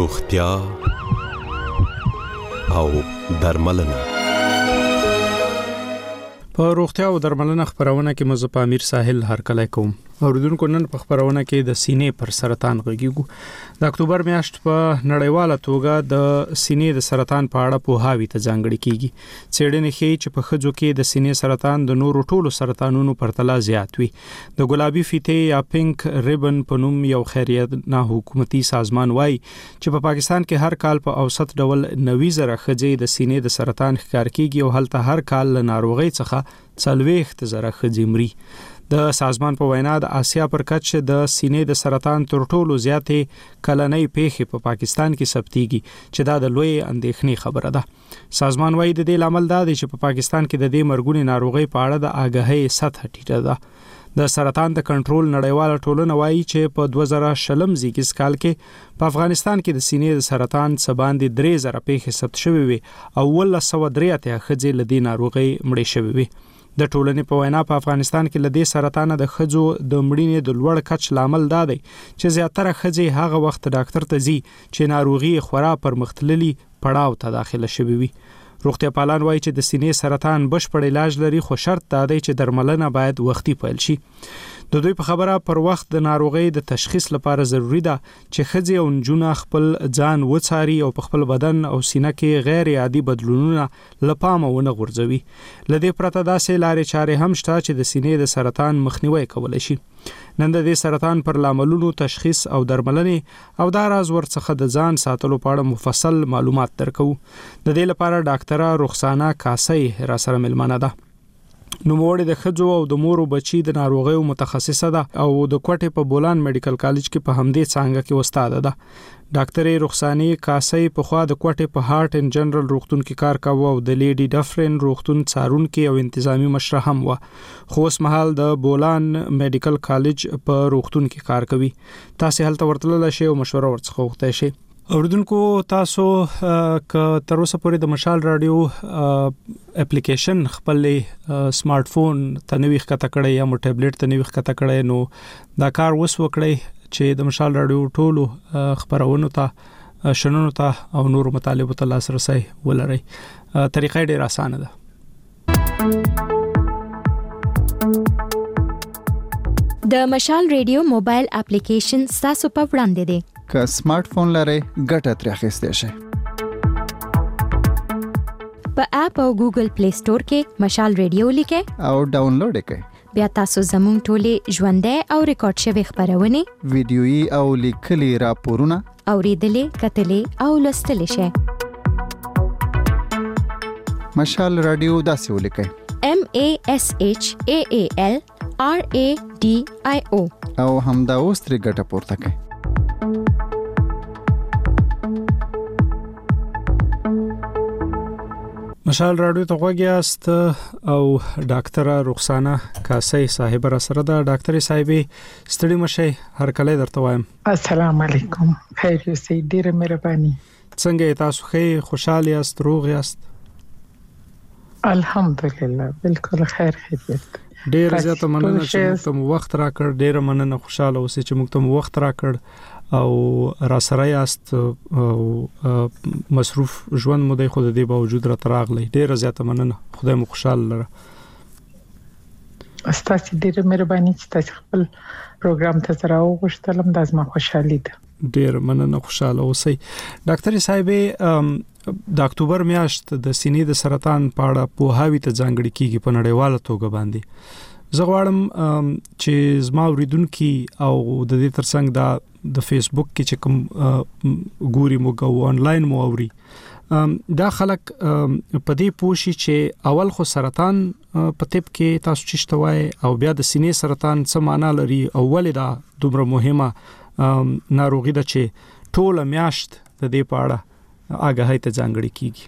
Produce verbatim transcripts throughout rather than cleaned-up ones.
روغتیا او درملنه. په روغتیا او درملنه خبرونه کې مزه امیر ساحل هرکلی کوم. اوریدونکو نن په خبرونه کې د سینې پر سرطان غږیږو. د اکتوبر میاشت په نړیواله توګه د سینې د سرطان په اړه پوهاوی ته ځانګړی کیږي. څېړنې ښیي چې په ښځو کې د سینې سرطان د نورو ټولو سرطانونو پرتله زیات وي. د ګلابي فیتې یا پینک ریبن په نوم یو خیریه نه حکومتي سازمان وایي چې په پاکستان کې هر کال په اوسط ډول نوي زره ښځې د سینې د سرطان ښکار کیږي او هلته هر کال له ناروغۍ څخه څلوېښت زره ښځې مري. د سازمان په وینا د آسیا پر کچه د سینې د سرطان تر ټولو زیاتې کلنۍ پیښې په پاکستان کې ثبتېږي چې دا د لوی اندېښنې خبره ده. سازمان وايي د دې لامل دا دی چې په پاکستان کې د دې مرګونې ناروغۍ په اړه د آګاهۍ سطح ټیټه ده. د سرطان د کنټرول نړیواله ټولنه وايي چې په دوه زره شلم زیږیز کال کې په افغانستان کې د سینې د سرطان څخه باندې درې زره پیښې ثبت شوې وي او ولس سوه درې اتیا ښځې له دې ناروغۍ مړې شوې وي. د ټولنې په وینا په افغانستان کې له دې سرطان د ښځو د مړینې د لوړ کچ لامل دا دی چې زیاتره ښځې هغه وخت ډاکټر ته ځي چې ناروغي خورا پرمختللي پړاو ته داخله شوې وي. روغتیا پالان وایي چې د سینې سرطان بشپړ علاج لري خو شرط دا دی چې درملنه باید وختي پیل شي. د دوی په خبره پر وخت د ناروغۍ د تشخیص لپاره ضروری ده چې ښځې او نجونه خپل ځان وڅاري او په خپل بدن او سینه کې غیر عادي بدلونونه له پامه ونه غورځوي. له دې پرته داسې لارې چارې هم شته چې د سینې د سرطان مخنیوی کولی شي. نن د دې سرطان پر لاملونو تشخیص او درملنې او دا راز ورڅخه د ځان ساتلو په اړه مفصل معلومات درکو. د دې لپاره ډاکټره رخسانه کاسي را سره ملمنه ده. نوموړې د ښځو او د مور او بچي د ناروغیو متخصصه ده او د کوټې په بولان میډیکل کالج کې په همدې څانګه کې استاد ده. ډاکټرې رخساني کاسي په خوا د کوټې په هارت ان جنرال روغتون کې کار کاوه او د لیډي ډفرن روغتون څارونکي او انتظامی مشره هم و. خو اوس مهال د بولان میډیکل کالج په روغتون کې کار کوي. تاسو هلته ورتللی شئ او مشوره ورڅخه وغوښتئ شئ. اوریدونکو تاسو که تر اوسه پورې د مشال رادیو اپلیکیشن خپل سمارټ فون ته نوی ښکته کړی یا مو ټابلیټ ته نوی ښکته کړی نو دا کار وس وکړئ چې د مشال رادیو ټولو خبرونو ته شنونو ته او نورو مطالبو ته لاسرسی ولرئ. طریقه ډېره اسانه ده. د مشال رادیو موبایل اپلیکیشن تاسو په وړاندې دی. که سمارټ فون لرئ ګټه ترې اخیستی شئ. په اپ او ګوګل پلی سٹور کې مشال رادیو لیکئ او ډاونلوډ یې کړئ. بیا تاسو زموږ ټولې ژوندۍ او ریکارډ شوي خبرونه ویډیويي او لیکلي راپورونه اوریدلې کتلې او لوستلی شئ. مشال رادیو داسې ولیکئ: M A S H A A L R A D I O او همدا اوس ترې ګټه پورته کړئ. مشال رادیو ته غوږ یاست او ډاکټره رخسانه کاسي صاحب را سره ده. ډاکټرې صاحبې ستړي مشئ، هرکلی درته وایم. السلام علیکم. خیر یوسئ، ډېره مهرباني. څنګه تاسو ښه خوشحال یاست، روغ یاست؟ الحمدلله بالکل خیر خیریت. ډېر زیاته مننه چې موږ ته وخت راکړ. ډېره مننه، خوشاله اوسئ چې موږ ته وخت راکړ او را سره یاست او مصروف ژوند مو دی خو د دې باوجود راته راغلی. ډېره زیاته مننه، خدای مو خوشحاله لره. ستاسو ډېره مهرباني چې تاسو خپل پروګرام ته زه راوغوښتلم، دا زما خوشحالي ده. ډېره مننه، خوشحاله اوسئ. ډاکټرې صاحبې د اکتوبر میاشت د سینې د سرطان په اړه پوهاوی ته ځانګړې کیږي په نړیواله توګه باندې. زه غواړم چې زما اوریدونکي او د دې ترڅنګ دا د فیسبوک کې چې کوم ګوري موږ او آنلاین مو اوري دا خلک په دې پوه شي چې اول خو سرطان په طب کې تاسو چې شته وای او بیا د سینې سرطان څه معنا لري او ولې دا دومره مهمه ناروغي ده چې ټوله میاشت د دې په اړه آګاهۍ ته ځانګړې کیږي.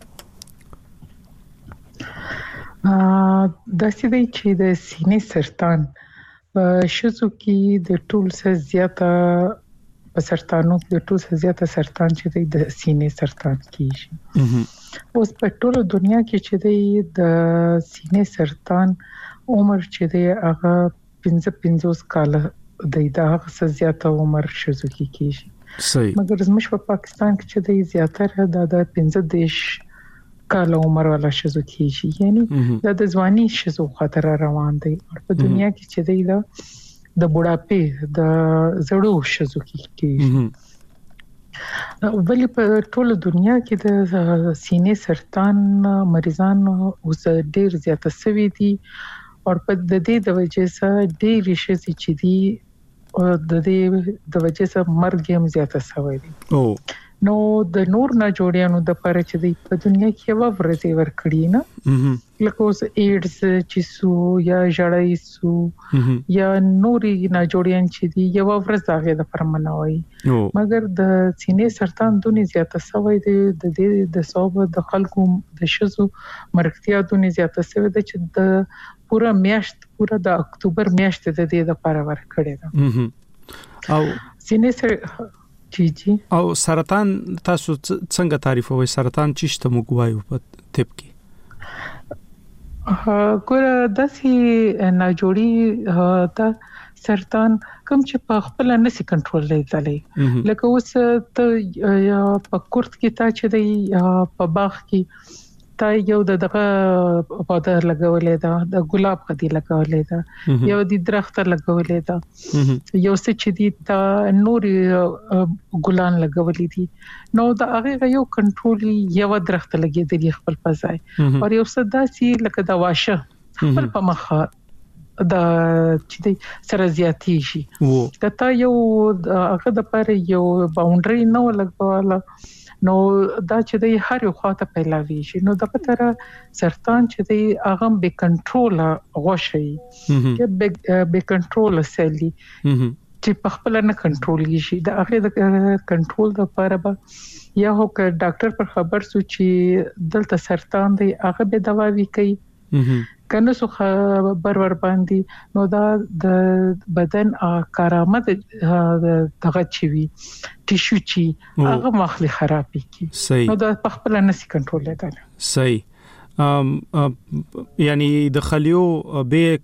دا څه دی چې د سینې سرطان په ښځو کې د ټول څه زیاته په سرطانو د ټول څه زیاته سرطان چې دی د سینې سرطان کیږي. اوس په ټول دنیا کې چې دی د سینې سرطان عمر چې دی هغه پنځه پنځوس کاله دی، دا هغه څه زیاته عمر ښځو کې کیږي. صحیح مګر زموږ په پاکستان کې چې د زیاتره د د پنځه دیش کال عمر والا شزو کیږي یعنی د د ځواني شزو خطر روان دي او په دنیا کې چې دی دا د بوډاپې د زړو شزو کیږي ولی په ټوله دنیا کې د سینې سرطان مریضان اوس ډیر زیات شوي دي او په د دې د وجې سره ډیر شي چې دي او د دې د وجې سره مرګ هم زیات شوی دی او نو د نور نه جوړیانو د پاره چې دی په دنیا کې یو ورځي ور کړی نه لکه اوس ایډز چې سو یا جړای سو یا نوري نه جوړیان چې دی یو ورځ هغه د پرمنوي مګر د سینې سرطان دونی زیاته شوی دی د دې د صوب د خلکو د شزو مرګتیا دونی زیاته شوی دی چې د پورا میاشت پورا د اکتوبر میاشت د دې د پاره ور کړی دا او سینې سر جی جی او سرطان تاسو څنګه تعریفوي سرطان چیشته موږ وایو په طب کې ګوره داسې نه جوړي دا سرطان کوم چې په خپل نسی کنټرول لري لکه اوس ته یا په کورت کې تا چې دی په باغ کې تا یو د دغه پوده لګولې ده د ګلاب قدی لګولې ده یو د درخت لګولې ده یو څه چې دی تا نور ګلان لګولې دي نو دا هغه یو کنټرول یو درخت لګېدلی خپل پځای او یو څه داسي لکه دا واشه خپل په مخه دا چې دی سره زیاتی شي کته یو هغه د پر یو باونډري نو لګواله نو دا چې دی هر یو خواته پیلاوي شي نو د پتره سرطان چې دی هغه به کنټرول غوشي چې به کنټرول سلی چې په خپل نه کنټرول شي دا هغه د کنټرول د لپاره به یا هو ک ډاکټر پر خبر سو چې دلته سرطان دی هغه به دوا وی کوي کنه سو خبر ور باندې نو دا د بدن کارآمد دغه چوي ټیشو چی هغه مخلي خرابي کی نو دا په خپل نسی کنټرول لري صحیح ام یعنی د خلیو به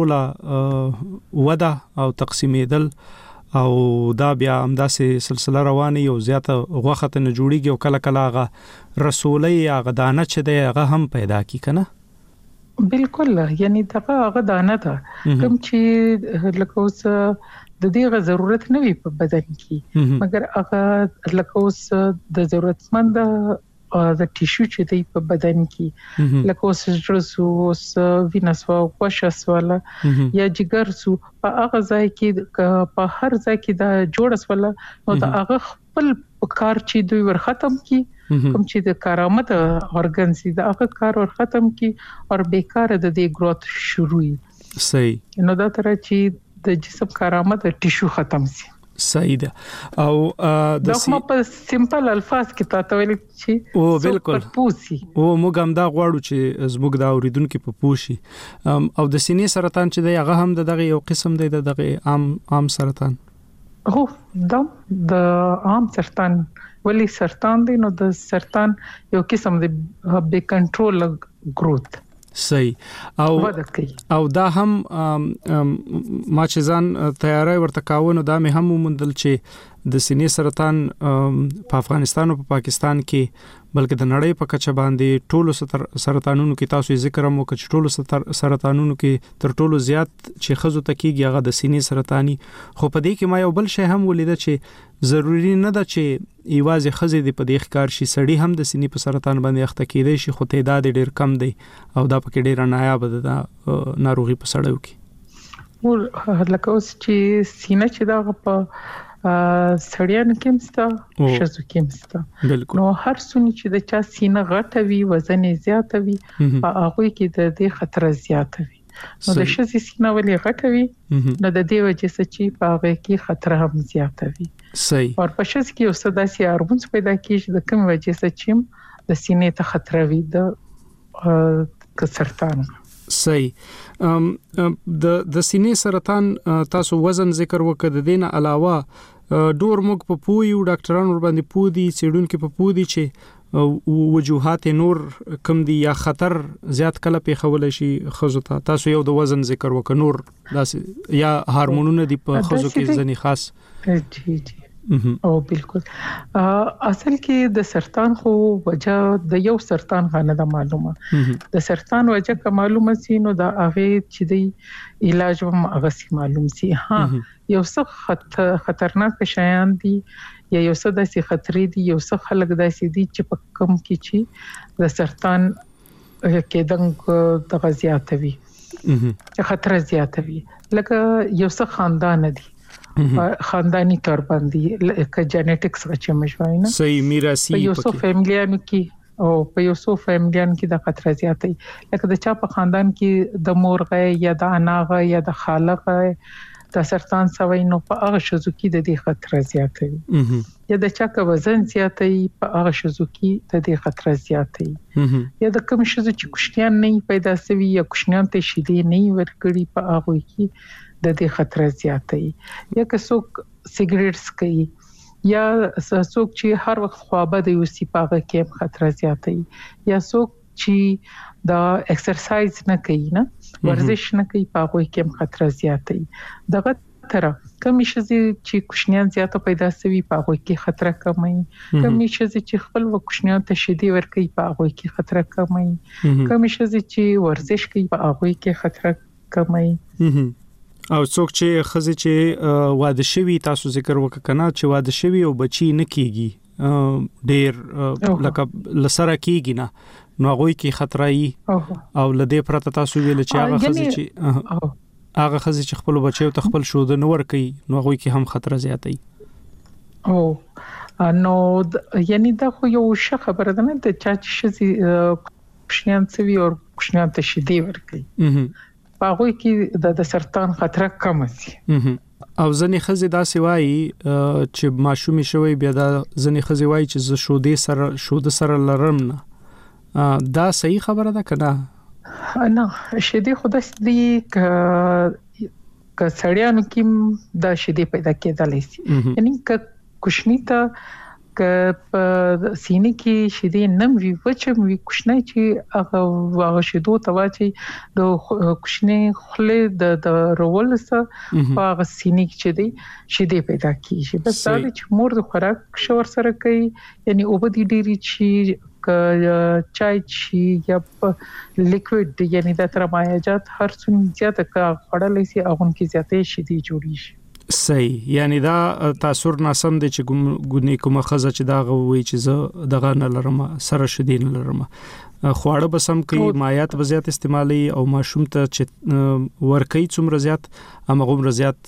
کنټرول ودا او تقسیمېدل او دا بیا همداسې سلسله روانه یو زیاته غوخته نه جوړیږي او کله کله هغه رسولي هغه دانه چې دی هغه هم پیدا کی کنه بالکل یعنی دغه هغه دانه ده کوم چې لکه اوس د دې ضرورت نه وي په بدن کې مګر هغه لکه اوس د ضرورتمند د ټیشو چې دی په بدن کې لکه اوس جرسوس وینس او کوشس والا یا جګر سو په هغه ځای کې په هر ځای کې دا جوړس والا نو دا هغه خپل کار چې دوی ور ختم کی کوم چې د کارآمد اورګان سي دا هغه کار ور ختم کی او بیکاره د دې گروث شروعي صحیح نو دا تر چې د جسم کارآمد ټیشو ختم سي صحیح ده او د کوم په سمپل الفاظ کې تاسو ویل چې او بالکل پوسی او موږ هم دا غواړو چې زموږ دا اوریدونکو په پوشي او د سینې سرطان چې دی هغه هم دغه یو قسم دی دغه عام عام سرطان هو دا د عام سرطان ولی سرطان دی نو د سرطان یو قسم دی به کنټرول گروث صحیح او او دا هم ما چې ځان تیاری ورته کاوه نو دا مې هم ومندل چې د سینې سرطان په افغانستان او په پاکستان کې بلکې د نړۍ په کچه باندې ټولو سرطانونو کې تاسو ذکر مو کچ ټولو سرطانونو کې تر ټولو زیات چې خزو تکیږي هغه د سینې سرطاني خو په دې کې ما یو بل شی هم ولید چې ضروری نه ده چې ایوازې خزې د په دې ښکار شي سړی هم د سینې په سرطان باندې اخته کېدای شي خو تعداد ډیر کم دی او دا پکې ډیر نایاب ده ناروغي په سړیو کې ور لکه اوس چې سینه چې دا په سړیان کې مستا شزو کې مستا نو هر سونی چې د چا سینه غټه وي وزن زیات وي په هغه کې د دې خطر زیات وي نو د شزي سینه ولې غټه وي نو د دې وجه چې په هغه کې خطر هم زیات وي صحیح او په شز کې اوس داسې هورمونز پیدا کیږي د کوم وجه چې د سینې ته خطر وي د سرطان صحیح د د سینې سرطان تاسو وزن ذکر وکړه د دینه علاوه ډور موږ په پویو ډاکټرانو ور باندې پودي سیډونکو په پودي چې وجوهات نور کم دي یا خطر زیات کله پیښول شي خزو ته تاسو یو د وزن ذکر وکړ نور داس یا هورمونونه دي په خزو کې ځنی خاص جی جی او بالکل اصل کې د سرطان خو وجہ د یو سرطان غنه د معلومه د سرطان وجہ که معلومه سي نو د هغه چې د علاج هم هغه سي معلوم سي. ها یو څه خطرناک شیان دي یا یو څه داسې خطرې دي، یو څه خلک داسې دي چې په کم کې چې د سرطان کېدنګ د غزياتوي چې خطر زیاتوي، لکه یو څه خاندان دي خاندانی تور باندې لکه جینټکس چې مشوي نه صحیح میراثي یو څو فیملیانو کې او په یو څو فیملیانو کې د خطر زیاتي، لکه د چا په خاندان کې د مورغه یا د اناغه یا د خالغه د سرطان سوي نو په هغه شذو کې د دې خطر زیاتوي، یا د چا کا وزن زیاتي په هغه شذو کې د دې خطر زیاتوي، یا د کوم شذو چې کوشنیان نه پیدا سوي یا کوشنیان ته شیدې نه ورکړي په هغه کې د دې خطر زیاتوي، یا که څوک سیګریټس کوي یا څوک چې هر وخت خوابه د یو سپاغه کې خطر زیاتوي، یا څوک چې دا ایکسرسایز نه کوي نه ورزش نه کوي په هغه کې خطر زیاتوي. دغه تر کمی شزي چې کوشنیان زیاته پیدا سوي په هغه کې خطر کموي، کمی شزي چې خپل وکوشنیان ته شیدې ورکوي په هغه کې خطر کموي، کمی شزي چې ورزش کوي په هغه کې خطر کموي. او څوک چې خزي چې واده شوی تاسو ذکر وککنه چې واده شوی او بچی نه کیږي ډېر لکه لسره کیږي نه نو هغه کې خطرای او لدې پرته تاسو ویل چې هغه خزي چې هغه خزي چې خپل بچي او تخپل شود نه ور کوي نو هغه کې هم خطر زیاتای. او نو یعنی دا خو یو ښه خبره ده نه د چا چې شزي کوشنیان سوي او کوشنیان ته شیدې ور کوي هغه کې د سرطان خطر کم سي. او ځنې خزي دا سوای چې ماشومي شوی بیا دا ځنې خزي وای چې ز شودې سره شود سره لرم نه دا صحیح خبره ده کنه؟ نه شیدې خودش دی ک ک سړیانو کې دا شیدې پیدا کېدلې سي، یعنی ک کوشنی ته ک په سینې کې شیدې نم وی وچم وی کوشنی چې هغه هغه شیدو توا چې د کوشنی خله د د رول سره په هغه سینې کې چې دی شیدې پیدا کیږي. بس دا چې مور د خوراک شور سره کوي، یعنی اوبدي ډيري چې ک چای چې یا لیکوډ یعنی د ترمایجات هر څومره زیاته کا خړلې سي هغه کې زیاتې شیدې جوړي شي. صحیح، یعنی دا تاثیر ناسم دي چې ګونی کومه خزه چې دا غوي چې زه دغه نه لرم سره شیدې نه لرم خواړه بسم کوي مایات به زیات استعمالي او ماشوم ته چې ورکې څومره زیات هغه عمر زیات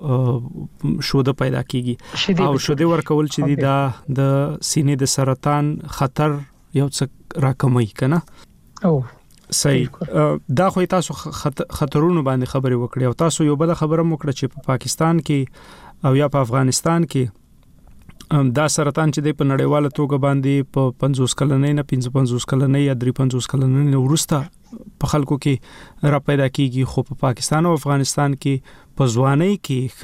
شوده پیدا کیږي او شوده ورکول چې دا د سینې د سرطان خطر یو څه راکموي کنه. او صحیح، دا خو تاسو خطرونو باندې خبرې وکړې او تاسو یو بل خبره وکړه چې په پاکستان کې او یا په افغانستان کې دا سرطان چې په نړیواله توګه باندې په پنځوس کلنۍ نه پنځه کلنۍ یا درې پنځوس کلنۍ نه ورسته په خلکو کې را پیدا کیږي، خو په پاکستان او افغانستان کې په ځوانۍ کې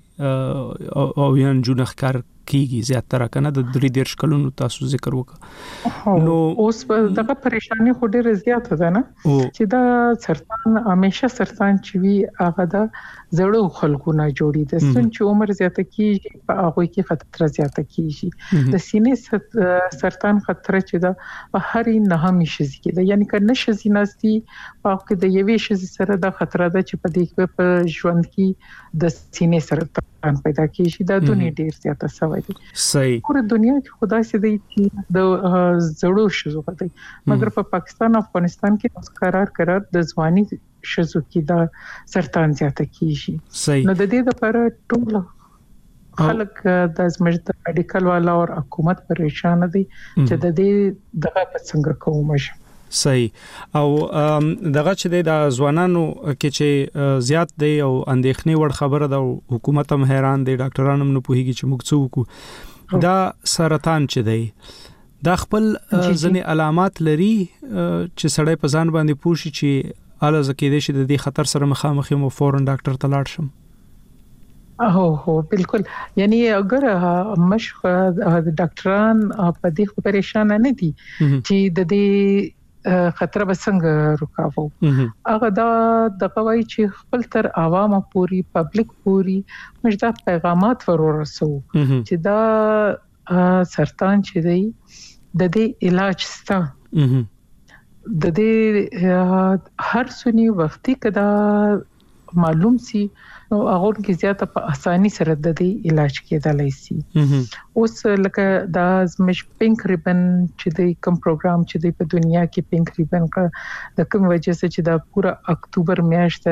خځې او یان جونخکار کیږي زیاتره کنه د درې دیرش کلونو تاسو ذکر وکړه. نو اوس په دغه پریشانی خو ډیره زیاته ده نه چې دا سرطان همیشه سرطان چې وی هغه د زړو خلکو نه جوړي د سن چې عمر زیاته کیږي په هغه کې خطر زیاته کیږي. د سینې سرطان خطر چې دا په هر نه هم شي کېده، یعنی کنه شي نستي په هغه کې د یوې شي سره د خطر ده چې په دې کې په ژوند کې د سینې سرطان پیدا کیږي. دا دونی ډیر زیاته سوي دي. صحیح، پوره دنیا کې خدای سي دی چې د زړو شزو غدي، مګر په پاکستان او افغانستان کې قرار قرار د ځواني شزو کې د سرطان زیاته کیږي. صحیح، نو د دې لپاره ټول خلک د زموږ د میډیکل والا او حکومت پریشان دي چې د دې دغه په څنګه کومه. صحیح، او دغه چې د ځوانانو کې چې زیات دی او اندېښنې وړ خبره ده، حکومت هم حیران دی، ډاکټران هم نه پوهیږي چې موږ څه وکړو. دا سرطان چې دی دا خپل ځنې علامات لري چې سړی په ځان باندې پوښي چې اله زکه دې شي د دې خطر سره مخامخ یم او فورن ډاکټر ته لاړ شم. هو هو بالکل، یعنی اگر مشخ ډاکټران په دې خو پریشان نه دي چې د دې خطر به څنګه رکاوو. هغه دا د قوی چې خپل تر عوامو پوری پبلک پوری موږ دا پیغامات ورورسو چې دا سرطان چې دی د دې علاج ستا د دې هر سنی وختي کدا معلوم سي نو هغه کې زیاته په اساني سره د دې علاج کېدلای شي. اوس لکه دا زمش پینک ریبن چې د کوم پروګرام چې د په دنیا کې پینک ریبن د کوم وجه چې دا پورا اکتوبر میاشت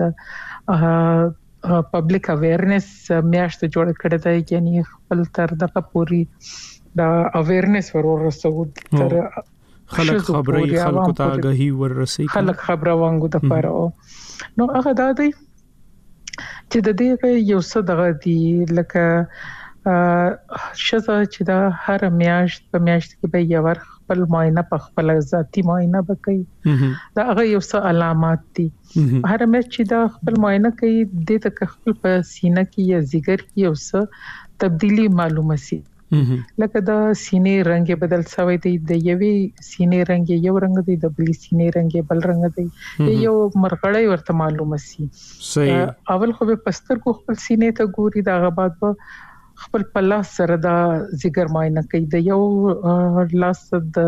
د پبلک اویرنس میاشت جوړ کړی دی، یعنی خپل تر دغه پوری دا اویرنس ورورسو تر خلک خبري خلکو ته غهي ورسي خلک خبره وانګو د پاره. نو هغه دا دی چې د دې یو څه دغه دی لکه شزه چې دا هر میاشت په میاشت کې به یو ور خپل معاینه په خپل ذاتی معاینه وکړي. دا هغه یو څه علامات دي. هر میاشت چې دا خپل معاینه کوي د تک خپل په سینه کې یا ځیګر کې یو څه تبدیلی معلومه سي. لکه دا سینې رنگ بدل شوی دی، د یوې سینې رنگ یو رنگ دی، د بلې سینې رنگ بل رنگ دی، یو مرغړی ورته معلومه سي. صحیح. اول خو به پستر کو خپل سینې ته ګوري، دا غبات به خپل پلاس سره دا ځیګر معاینه کوي، د یو لاس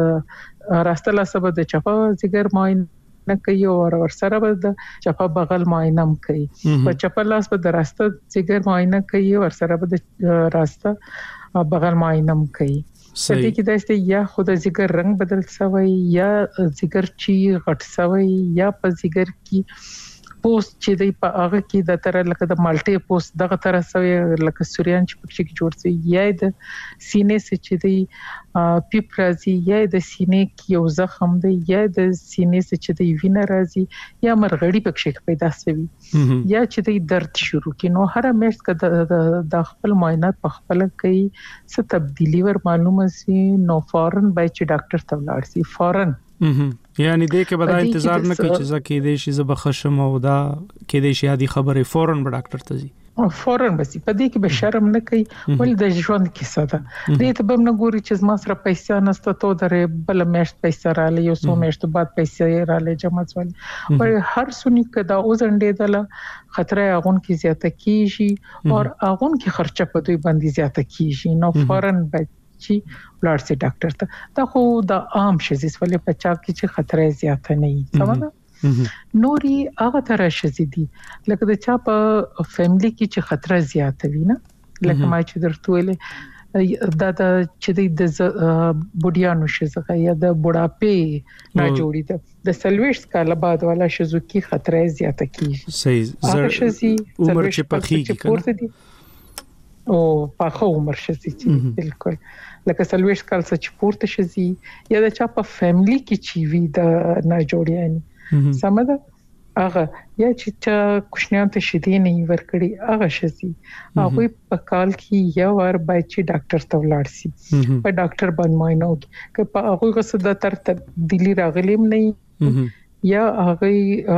د راسته لاس به د چپا ځیګر معاینه کوي او ور سره به د چپا بغل معاینه کوي. په چپا لاس به د راسته ځیګر معاینه کوي، ور سره به د راسته بغل معاینم کوي. صحیح. کې دا است یا خود ځیګر رنگ بدل شوی یا ځیګر چی غټ شوی یا په ځیګر کې پوسټ چې دی په هغه کې د تر لکه د مالټي پوسټ دغه تر شوی لکه سوريان چې پکې کې جوړ شي یا د سینې څخه چې دی پیپ راځي یا د سینې کې یو زخم دی یا د سینې څخه چې دی وینه راځي یا مرغړی پکې پیدا شوی یا چې دی درد شروع کی. نو هر میاشت کې د خپل معاینات په خپل کوي څه تبدیلی ور معلومه سي نو فورن بای چې ډاکټر ته ولاړ سي فورن. یعنی دې کې به انتظار نه کوي چې ځکه دې شي زب خشم او دا کې دې شي عادي خبره فورن به ډاکټر ته ځي فورن بس په دې کې به شرم نه کوي ول د ژوند کیسه ده. دې ته به نه ګوري چې ما سره پیسې نسته ته درې بل میاشت پیسې را لې یو څو میاشت بعد پیسې را لې جمع ځول پر هر سونی کدا اوزنډې دله خطر اغون کې زیاته کیږي او اغون کې خرچه په دوی باندې زیاته کیږي. نو فورن به چې ولر سي ډاکټر ته دا خو د عام شزیس ولې پچا کې چې خطر زیاته نه وي سمه نوري هغه تر شزيدي لکه د چا په فیملی کې چې خطر زیاته وي نه لکه ما چې درته ویل دا د چې د بوډیانو شزغه یا د بوډاپې نه جوړی ده د سلويش کاله بعد والا شزو کې خطر زیاته کیږي. صحیح زر عمر چې پخېږي کنه او په عمر شزي چې بالکل لکه سلويش کال څخه چې پورته شزي یا د چا په فیملی کې چې وی د نه جوړیانی سمده هغه یا چې کوشنیان ته شدي نه ورکړي هغه شزي هغه په کال کې یو ور بای چې ډاکټر ته ولاړ سي په ډاکټر باندې معاینه وکړي که په هغه غوسه د تر تبدیلی راغلیم نه یا هغه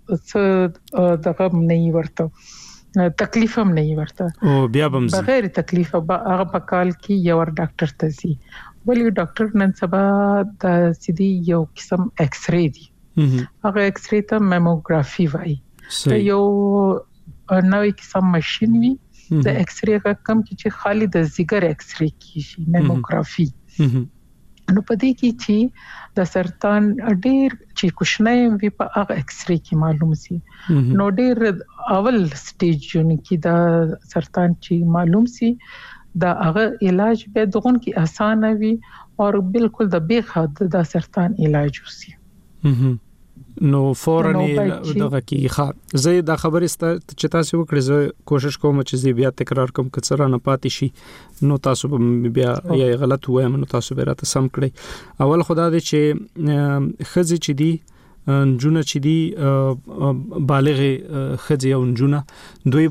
څه دغه نه ورته تکلیف هم نه ورته او بیا هم بغیر تکلیف هغه په کال کې یو ور ډاکټر ته سي ولې ډاکټر نن سبا د سيدي یو قسم ایکس ری دي هغه ایکس ری ته میموګرافي وایي یو نوې قسم ماشين وي د ایکس ری کم چې خالي د ځګر ایکس ری کیږي میموګرافي. نو په دې کې چې د سرطان ډېر چې کوشنۍ وي په هغه ایکس ری کې معلوم سي نو ډېر اول سټیج جون کې د سرطان چې معلوم سي دا هغه علاج به دغون کې آسان وي او بالکل د بیخه د سرطان علاج وسی. نو فورن دغه کې ښه زه دا خبرې چې تاسو وکړئ زه کوشش کوم چې زه بیا تکرار کوم که څه نه پاتې شي نو تاسو بیا یا غلط وایم نو تاسو به راته سم کړئ. اول خدا دې چې خزي چې دی جونه چې دی بالغ خزي او جونه دوی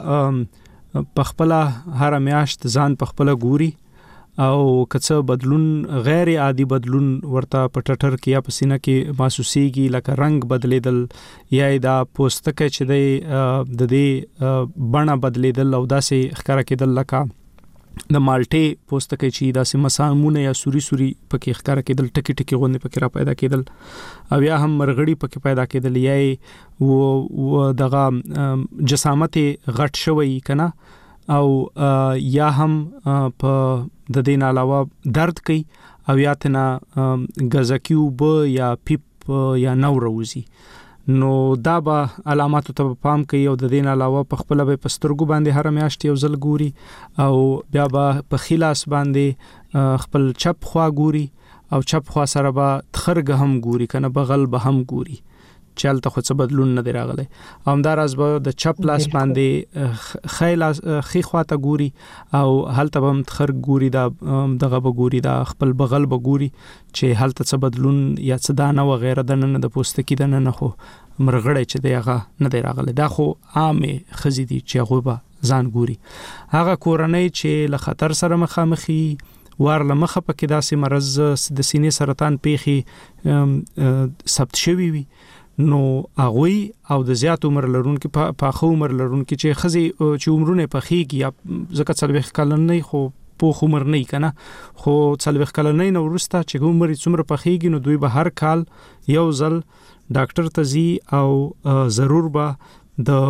با پخپله هر میاشت ځان پخپله ګوري او کڅ بدلون غیر عادي بدلون ورته پټټر کې یا پسینه کې محسوسيږي لکه رنگ بدلیدل یا دا پوستکه چې د دې بڼه بدلیدل او داسې ښکارا کېدل لکه د مالټې پوستکی چې داسې مسامونه یا سوري سوري پکې ښکارا کېدل ټکی ټکی غوندې پکې را پیدا کېدل او یا هم مرغړی پکې پیدا کېدل یا و دغه جسامت غټ شوی کنه او یا هم په د دین علاوه درد کوي او یا تنه غزکیو به یا پیپ یا نو روزي نو دا به علاماتو ته پام کوي او د دین علاوه په خپل به پسترګو باندې هر میاشت یو ځل ګوري او بیا به په خلاص باندې خپل چپ خوا ګوري او چپ خوا سره به تخرګ هم ګوري کنه بغل به هم ګوري چلته خو څه بدلون نه دی راغلی همداراز به د چپ لاس باندې خیلا خي خواته ګوري او هلته به تخرګ ګوري دا دغه به ګوري دا خپل بغل به ګوري چې هلته څه بدلون یا څه دانه و غیره د نن د پوستکی د نن خو مرغړې چې دی هغه نه دی راغلی دا خو عامه خزي دي چې هغه به ځان ګوري هغه کورنۍ چې له خطر سره مخامخي وار لمخه پکې داسې مرز د سینې سرطان پیخي ثبت شوی وي نو اغوی او د زیات عمر لرونکو په خو عمر لرونکو چې خزي چې عمرونه په خيږي یا زکه څلويخ کلن نه خو په عمر نه کنه خو څلويخ کلن نه ورسته چې عمر څومره په خيږي نو دوی به هر کال یو ځل ډاکټر ته زی او ضرور به د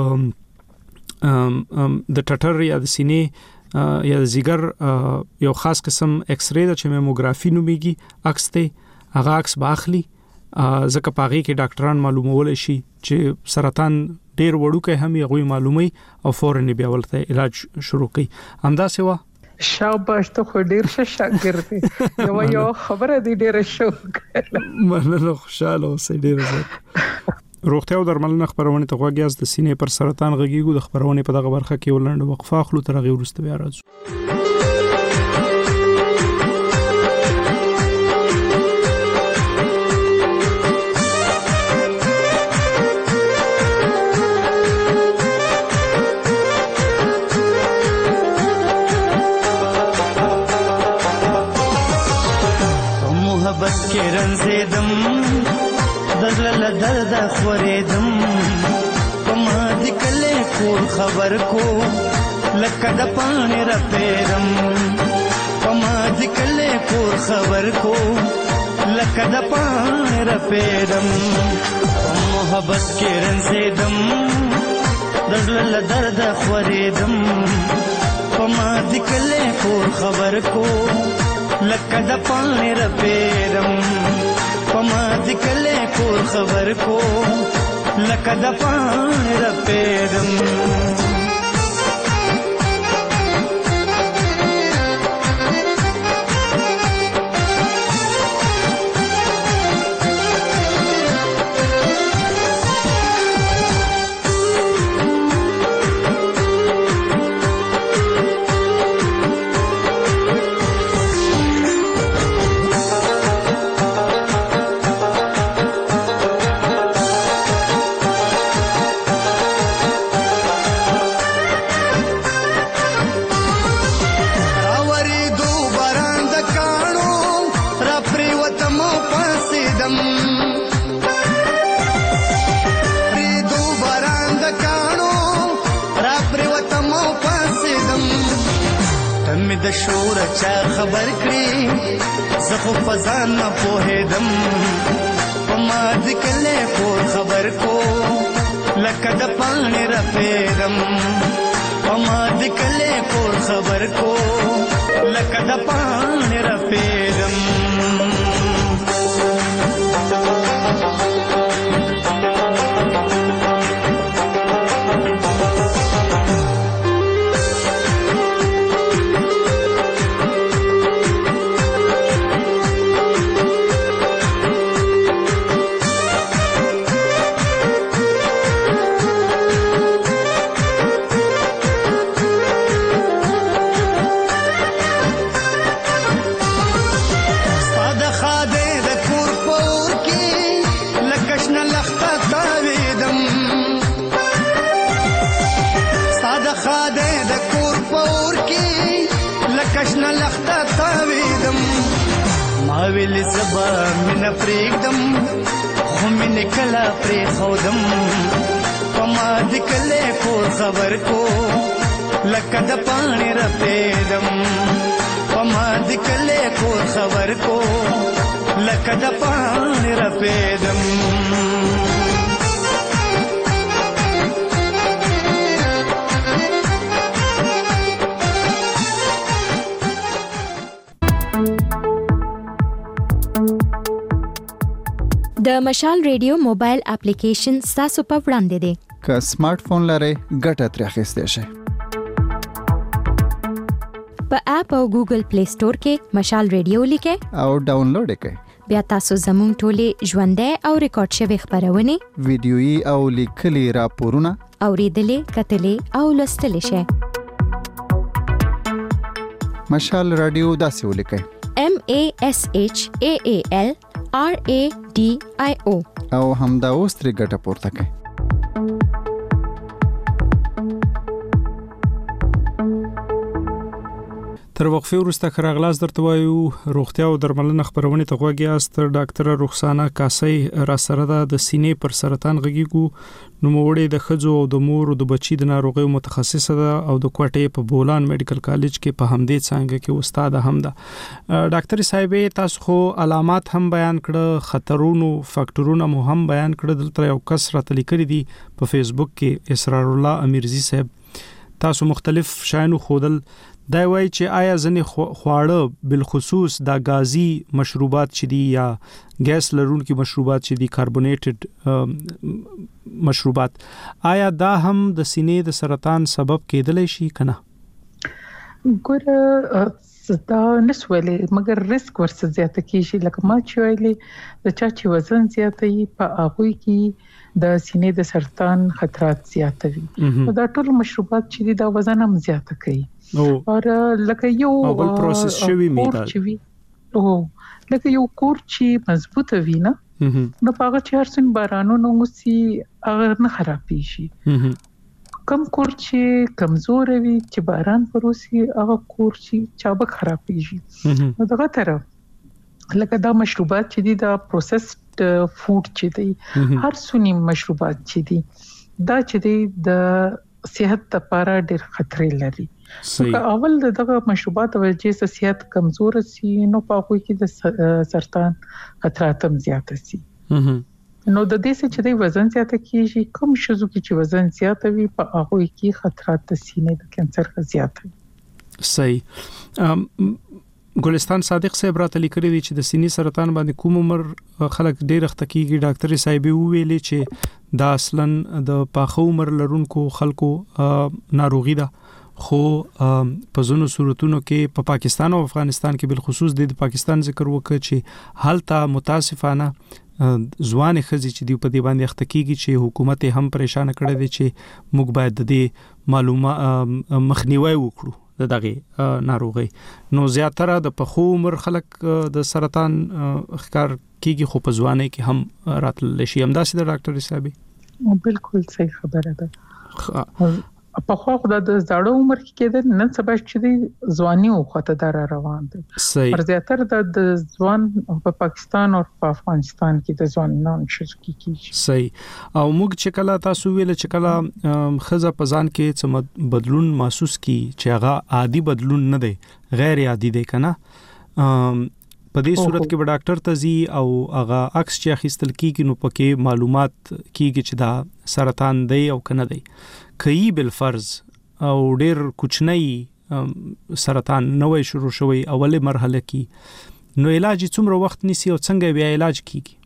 د ټټر یا د سینې یا د زیګر یو خاص قسم ایکس ری د چې میموګرافي نوميږي عکس ته هغه عکس باخلی ځکه پاغي کې ډاکټران معلومول شي چې سرطان ډیر وړوکی هم یې غوي معلومي او فورن بیا ولته علاج شروع کوي همدا سوا شاباش ته خو ډیر ښه شاګرد دی یو یو خبره دی ډیر شوق مننه خوشاله اوسې ډیر زه روغتیا او درملنه خبرونه ته غوږیاز د سینې پر سرطان غږیږي د خبرونه په دغه برخه کې ولنډ وقفه اخلو تر غي ورسته بیا راځو رنزیدم دزل درد خوریدم پما دی کله کور خبر کو لکه د پانی را پیرم پما دی کله کور خبر کو لکه د پانی را پیرم محبت کې رنزیدم دزل درد خوریدم پما دی کله کور خبر کو لکه د پانی را پیرم پما دکلے کور خبر کو لکه د پانی را پیرم د شور چا خبر کړي زخو فزان نه پوهېدم پما دکلے کور خبر کو لکه د پانی را پیرم پما دکلے کور خبر کو لکه د پانی را پیرم ویل سبا من پریږدم خو من کلا پری خودم پما دکلے کور خبر کو لکه د پاڼې رپېدم په ما د کلی کور خبر کو لکه د پاڼې رپېدم د مشال ریډیو موبایل اپلیکیشن تاسو په وړاندې دی که سمارټ فون لرئ ګټه ترې اخیستی شئ په اپ او ګوګل پلی سٹور کې مشال ریډیو لیکئ او ډاونلوډ یې کړئ بیا تاسو زموږ ټولې ژوندۍ او ریکارډ شوي خبرونه ویډیويي او لیکلي راپورونه اوریدلې کتلې او لوستلې شئ مشال رادیو داسې ولیکئ M A S H A A L R A D I O او همدا اوس ترې ګټه پورته کړئ تر وقفه وروسته خراغلاس درته وایو روغتیا او درملنه خبرونه ته غوږی است ډاکټر رخسانه کاسي را سره د سینې پر سرطان غږیږو نو موړې د خځو او د مور او د بچی د ناروغیو متخصصه ده او د کوټې په بولان میډیکل کالج کې په همدې څنګه کې استاد هم ده ډاکټر صاحب تاسو خو علامات هم بیان کړه خطرونو فاکټورونو هم بیان کړه دلته یو کس راته لیکلي دي په فیسبوک کې اسرار الله امیرزی صاحب تاسو مختلف شایانو خودل دا وایي چې آیا ځنې خواړه بالخصوص دا غازي مشروبات چې دي یا ګیس لرونکي مشروبات چې دي کاربونیټډ مشروبات آیا دا هم د سینې د سرطان سبب کېدلی شي کنه ګوره دا نسولې مګر ریسک ورڅ زیاته کیږي لکه ما چې ویلې د چا چې وزن زیاتې په هغه کې د سینې د سرطان خطرات زیاتوي دا ټول مشروبات چې دي دا وزن هم زیاته کوي او لکه یو بل پروسس شوی میده او لکه یو کور چې مضبوطه وي نه نو هغه چې هر څن بارانونو موسی هغه نه خرابې شي کم کور چې کمزور وي چې باران پروسي هغه کور چې چابک خرابې شي نو دغه طرف لکه دا مشروبات چې دي دا پروسسډ فود چې دي هر څونی مشروبات چې دي دا چې دي د صحت لپاره ډېر خطر لري که اول دغه مشروبات وجې سه صحت کمزور سي نو په کوئی کې د سرطان خطرات هم زیات سي نو د دې څخه چې د وزن زیاته کیږي کوم شزو کې چې وزن زیاته وي په هغه کې خطرات د سینې د کانسر زیات وي صحیح ګلستان صادق صاحب راته لیکلي دي چې د سینې سرطان باندې کوم عمر خلک ډېر اختکیږي ډاکټر صاحب ویلي چې دا اصلا د پاخه عمر لرونکو خلکو ناروغي ده خو په زونو صورتونو کې په پا پاکستان او افغانستان کې بل خصوص د پاکستان ذکر وکړ چې حالته متاسفانه ځوان خزي چې دی په دې باندې اختکیږي چې حکومت هم پریشان کړی دی چې موږ باید د معلومات مخنیوي وکړو دغه ناروغي نو زیاتره د پخو عمر خلک د سرطان ښکار کیږي خو په ځواني کې هم راتل شي هم داسې د ډاکټر صاحب بالکل صحیح خبره ده په خو خدای د زړو عمر کې کېده نن سبا چې دی ځواني او خطر روان دي پر زیاتره د ځوان په پاکستان او په افغانستان کې د ځوان نن شوز کیږي صحیح او موږ چې کله تاسو ویل چې کله خزه پزان کې څه بدلون محسوس کی چې هغه عادي بدلون نه دی غیر عادي دی کنه په دې صورت کې به ډاکټر ته زی او هغه عکس چې اخیستل کیږي نو پکې معلومات کیږي چې دا سرطان دی او کنه دی کئی بالفرض او ډیر کوچنی سرطان نوې شروع شوی اوله مرحله کې نو علاج څومره وخت نیسي او څنګه بیا علاج کیږي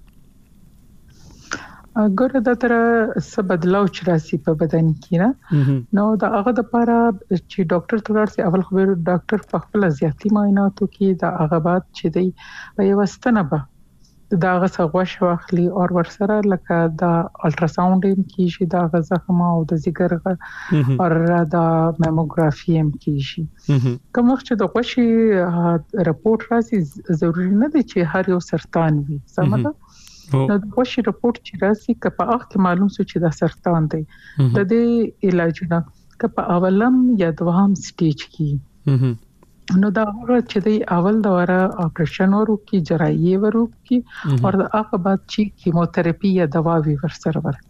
ګوره دا تر څه بدلاو چې راسي په بدن کې نه نو دا هغه د لپاره چې ډاکټر ته ورسي اول خبر ډاکټر په خپل ذاتی معایناتو کې دا هغه بعد چې دی یو ستنه به دا هغه څغوش واخلي او ورسره لکه دا الټراساوند هم کیږي دا غزخم او د ځګر او دا ماموګرافي هم کیږي کوم وخت چې د غوشي رپورت راسي ضروري نه دی چې هر یو سرطان وي سمه نو د غوشي رپورت چې راسي که په اخ کې معلوم شي چې دا سرطان دی د دې علاجونه که په اولم یا دوهم سټیج کې نو دا هغه چې دی اول دوره اپریشن ورو کی جراحي ورو کی او هغه بعد چې کیموتراپي یا دوا وی ورسره ورکړي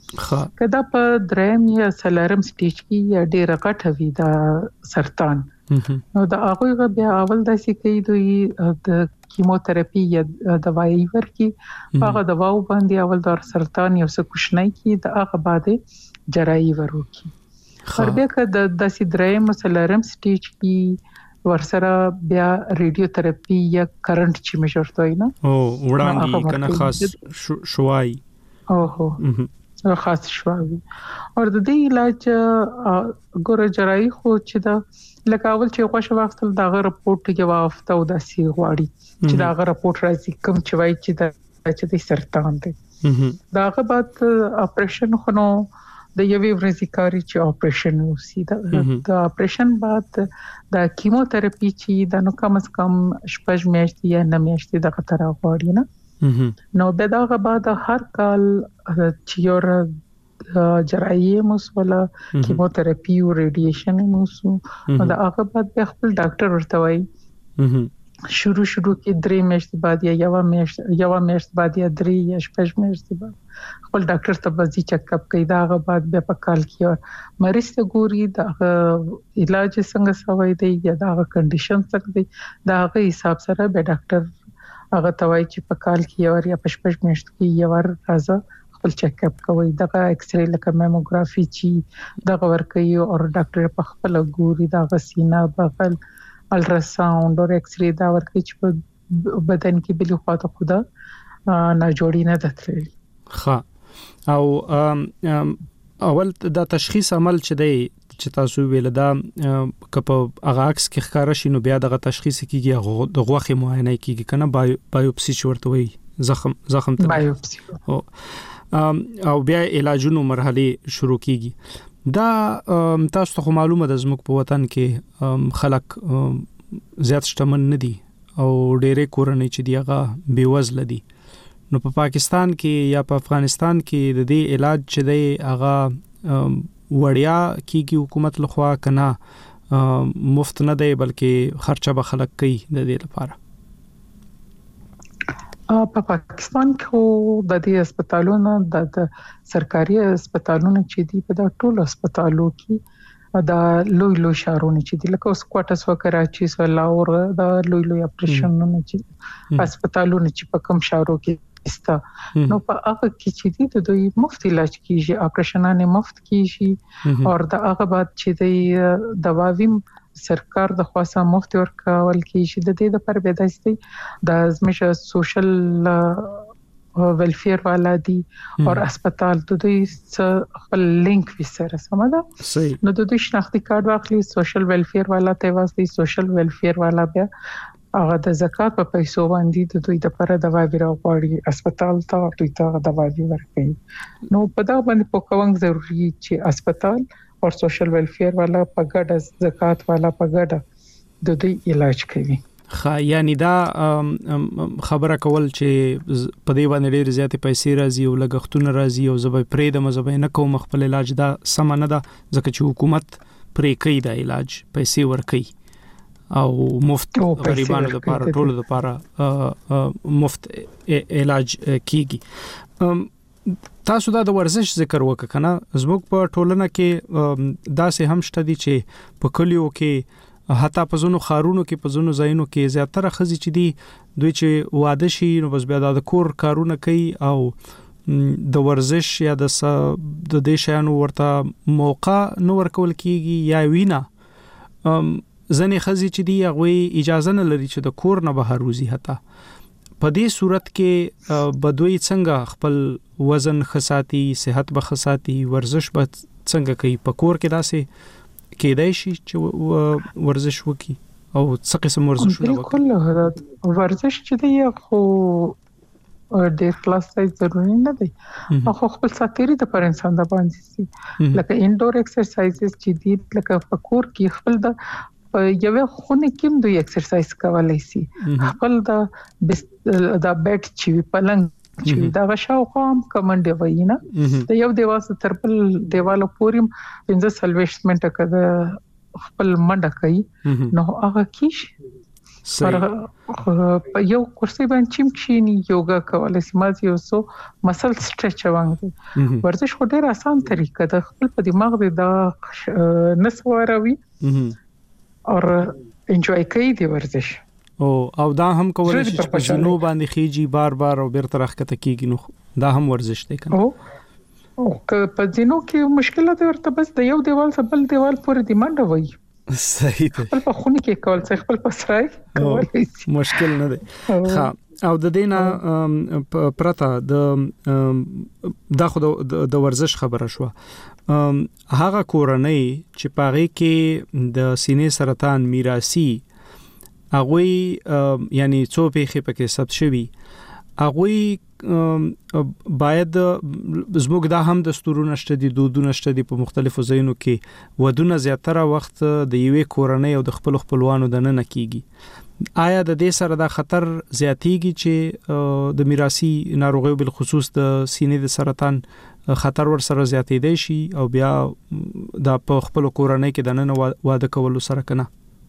ښه کدا په دریم یا سلرم سټیج کې یا ډیر غټه وي دا سرطان نو دا هغه بیا اول داسې کوي دوی د کیموتراپي یا دوايي ورکي هغه دواو باندې اول د سرطان یو څه کوشنۍ کې د هغه باندې جراحي ورکي پر بیا که د داسې دریم سلرم سټیج کې ورسره بیا ریډیوتراپي یا کرنٹ چې مشورته وي نه او وړاندې کنه خاص شوای او هو خاص شوای او د دې علاج ګور جراحي خو چې دا لکه اول چې غوښه واختل دا غره رپورت کې وافته او د سی غواړي چې دا غره رپورت راځي کوم چې وایي چې دا چې د سرطان دی دا غو بعد اپریشن خو نو د یوې ورځې کاری چې اپریشن وسی دا د اپریشن بعد د کیموتراپي چې د نو کم از کم شپږ میاشتې یا نه میاشتې د خطر غواړي نه نو به دا بعد هر کال چې یو جراحي مسوله کیموتراپي او ریډیشن مسو دا هغه بعد به خپل ډاکټر ورته وایي شروع شروع کې درې میاشتې بعد یا یو میاشت یو میاشت بعد یا درې یا شپږ میاشتې بعد خپل ډاکټر ته بزي چیک اپ کوي دا هغه بعد به په کال کې مریض ته ګوري دا علاج څنګه سوي دی یا دا کنډیشن څنګه دی دا هغه حساب سره به ډاکټر هغه توای چې په کال کې یو یا په شپږ میاشت کې یو راځه خپل چیک اپ کوي دا ایکس رے لکه میموګرافي چې دا ور کوي او ډاکټر په خپل ګوري دا غسینه بغل الټراساوند او ایکس رے دا ور کوي چې په بدن کې بلی خواته خدا نه جوړی نه دتري ښه او اول دا تشخیص عمل چې دی چې تاسو ویل دا کپ هغه عکس کې ښکارا شي نو بیا دغه تشخیص کیږي د غوښه معاینه کیږي کنه بایوپسي چورته وي زخم زخم ته بایوپسي او بیا علاجونو مرحله شروع کیږي دا تاسو ته معلومه ده زموږ په وطن کې خلک زیات شتمن نه دي او ډېرې کورنۍ چې دی هغه بیوزله دي نو په پاکستان کې یا په افغانستان کې د دې علاج چې دی هغه وړیا کیږي حکومت لخوا کنه مفت نه دی بلکې خرچه به خلک کوي د دې لپاره په پاکستان کې د دې هسپتالونو د سرکاري هسپتالونو چې دي په د ټولو هسپتالو کې د لوی لوی شهرونو چې دي لکه اوس کوټس و کراچي سو لاهور د لوی لوی اپریشنونو چې هسپتالونو چې په کوم شهرو کې استا نو په هغه کې چې دي د دوی مفت علاج کیږي اپریشنانه مفت کیږي او د هغه بعد چې د دواویم سرکار د خاصه مفت ورکول کیږي د دې لپاره به داسې د زموږ سوشل ویلفیر والا دي او هسپتال د دوی خپل لینک وسره سمدا نو د دوی شناختی کارت واخلي سوشل ویلفیر والا ته واسطي سوشل ویلفیر والا بیا هغه د زکات په پیسو باندې د دوی د لپاره دوا ورکوي هسپتال ته دوی ته دوا ورکوي نو په دا باندې پوکوونګ ضروری چې هسپتال او سوشل ویلفیر والا په ګډه زکات والا په ګډه د دې علاج کوي خا یعنی دا خبره کول چې په دې باندې ډېر زیات پیسې راځي او لګښتونه راځي او زبې پرې د مزبې نه کوم خپل علاج دا سم نه ده ځکه چې حکومت پرې کوي دا علاج پیسې ور کوي او مفت غریبانو لپاره ټولو لپاره مفت علاج کیږي تاسو دا د ورزش ذکر وکړه کنه زموږ په ټولنه کې داسې هم شته دي چې په کلیو کې حتی په زونو خارونو کې په زونو ځایونو کې زیاتره خزي چې دي دوی چې واده شي نو بس بیا د کور کارونه کوي او د ورزش یا د د دې شانو ورته موقع نو ورکول کیږي یا وینا ځنې خزي چې دي هغه اجازه نه لري چې د کور نه بهر وځي حتی په دې صورت کې بدوی څنګه خپل وزن خساتی صحت به خساتی ورزش به څنګه کوي په کور کې داسې کېدای شي چې ورزش وکي او څه قسم ورزشونه وکي بالکل ورزش چې دی خو ډېر کلاس سایز ضروري نه دی خو خپل ساتيري د پر انسان د باندې سي لکه انډور ایکسرسایزز چې دي لکه په کور کې خپل د یوه خونه کې دوی ایکسرسایز کولای شي خپل د د بیت چې پلنګ چې دا غشاو قام کمنډ وینا د یو دیواسه تر بل دیوالو پوریم پنځه سلويشمنټ کده خپل منډه کوي نو هغه کیش په یو کرسي باندې چیم کښینی یوګا کول سمات یو سو مسل سټریچ وانګ ورزش خو ډیر آسان طریقه ده خپل په دماغ دی دا نسواروي او انجوای کوي دی ورزش او او دا هم کولای شي چې په جنو باندې خيجي بار بار او بیرته راخته کیږي نو دا هم ورزش دی کنه او که په جنو کې مشکلات ورته بس د یو دیوال څخه بل دیوال پورې دی منډه وای صحیح ده خپل په خوني کې کول څه خپل په سرای کولای شي مشکل نه دی ها او د دینه پرتا د دا خو د ورزش خبره شو هغه کورنۍ چې پاره کې د سینې سرطان میراثي هغه یعنی څو پیخي پکې ثبت شوی هغه باید زموږ دا هم دستورونه شته دي دودونه شته دي په مختلفو ځایونو کې ودونه زیاتره وخت د یوې کورنۍ او د خپل خپلوانو د نه کیږي آیا د دې سره دا خطر زیاتېږي چې د میراثي ناروغیو بل خصوص د سینې د سرطان خطر ور سره زیاتېدای شي او بیا د په خپل کورنۍ کې د نه واده کولو سره کنه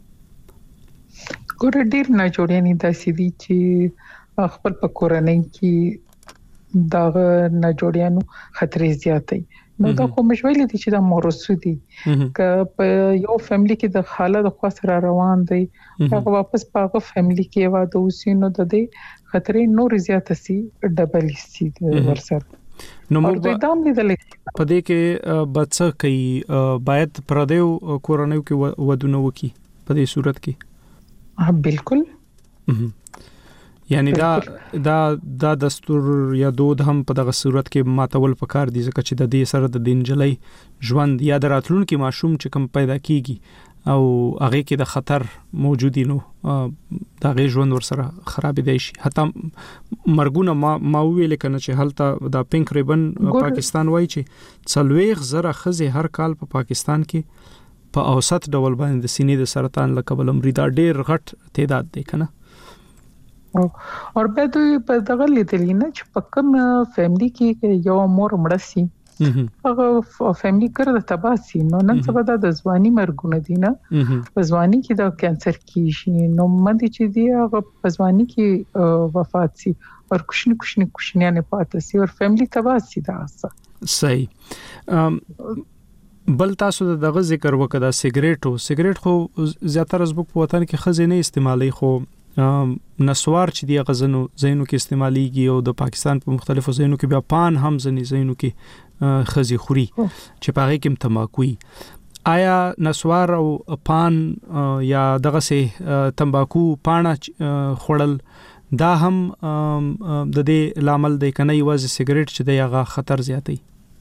ګور ډیر نه جوړېنی داسې دي چې خپل په کورنۍ کې دا نه جوړیانو خطرې زیاتې نو دا کوم شویل دي چې دا مورثي دي ک په یو فیملی کې د خاله د خوا سره روان دي هغه واپس په فیملی کې واده وسی نو د دې خطرې نور زیات سي ډبل سي ورسره نو موږ دام لیدلې په دې کې بچ کوي باید پردیو کورنۍ کې ودونه وکي په دې صورت کې ها بالکل یعنی دا دا دا دستور یا دود هم په دغه صورت کې ماتول پکار دي ځکه چې د دې سره د دین جلې ژوند یا دراتلونکو ماشوم چې کوم پیدا کیږي او هغه کې د خطر موجودي نو دا غي ژوند ور سره خراب دي شي حتی مرګونه ما ما ویل کنه چې هلته د پینک ریبن پاکستان وای چې څلويخ زره خزه هر کال په پا پاکستان کې په اوسط ډول باندې د سینې د سرطان لکبل امریدا ډیر غټ تعداد دی کنه او په دوی په دغه لیدلې نه چې په کوم فیملی کې یو مور مړ شي هغه فیملی کړه د تباسي نو نن سبا د ځواني مرګونه دي نه په ځواني کې د کانسر کیږي نو مندي چې دی هغه په ځواني کې وفات شي او کوشنی کوشنی کوشنیانه پاتې شي او فیملی تباسي دا صحیح بل تاسو دغه ذکر وکړه سیګریټو سیګریټ خو زیاتره زبوک په وطن کې خزینه استعمالي خو نسوار چې دی غزنو زینو کې استعماليږي او د پاکستان په مختلفو زینو کې بیا پان هم ځنی زینو کې خزي خوري چې پاره کې تمباکوي آیا نسوار او پان یا دغه سه تمباکو پاڼه خړل دا هم د دې لامل دی کنه یوازې سیګریټ چې دی هغه خطر زیاتي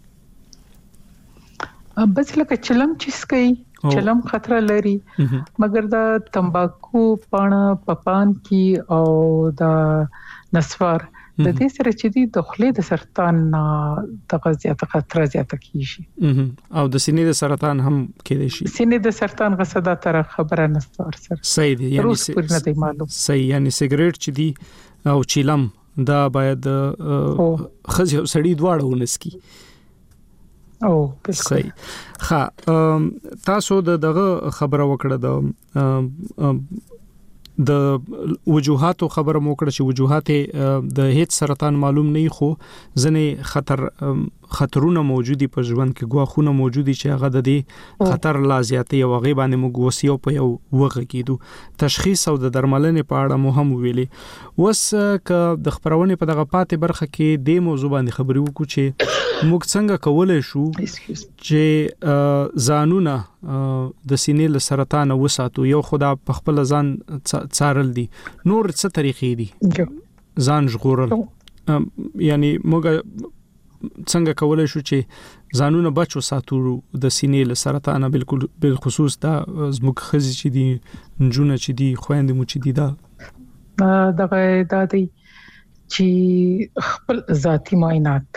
بس لکه چلم چې سکي چلم خطر لري مګر دا تمباکو پاڼه پپان کی او دا نسوار د دې سره چې دی د خولې د سرطان د زیات خطر زیات کیږي او د سینې د سرطان هم کېدای شي سینې د سرطان غصدا تر خبره نستور سره صحیح دی یعنی صحیح یعنی سیګریټ چې دی او چلم دا باید خزي سړی دواړه ونسکی او صحیح ها تاسو دغه خبره وکړه د د وجوهاتو خبره مو کړه چې وجوهات د هیڅ سرطان معلوم نه خو ځنې خطر خطرونه موجودي په ژوند کې غواخونه موجودي چې هغه د دې خطر لا زیاتې او غي باندې موږ وسیو په یو وغه کېدو تشخیص او د درملنې په اړه مهم ویلي وس ک د خبرونه په دغه پاتې برخه کې د موضوع باندې خبرې وکړو چې موږ څنګه کولای شو چې ځانونه د سینې له سرطان وساتو یو خدا په خپل ځان څارل دي نور څه طریقې دي ځان ژغورل یعنی موږ څنګه کولای شو چې ځانونه بچو ساتو د سینې له سرطان بالکل بل خصوص دا زموږ خزي چې دي نجونه چې دي خويندې مو چې دي دا دغه د دې چې خپل ذاتی معاینات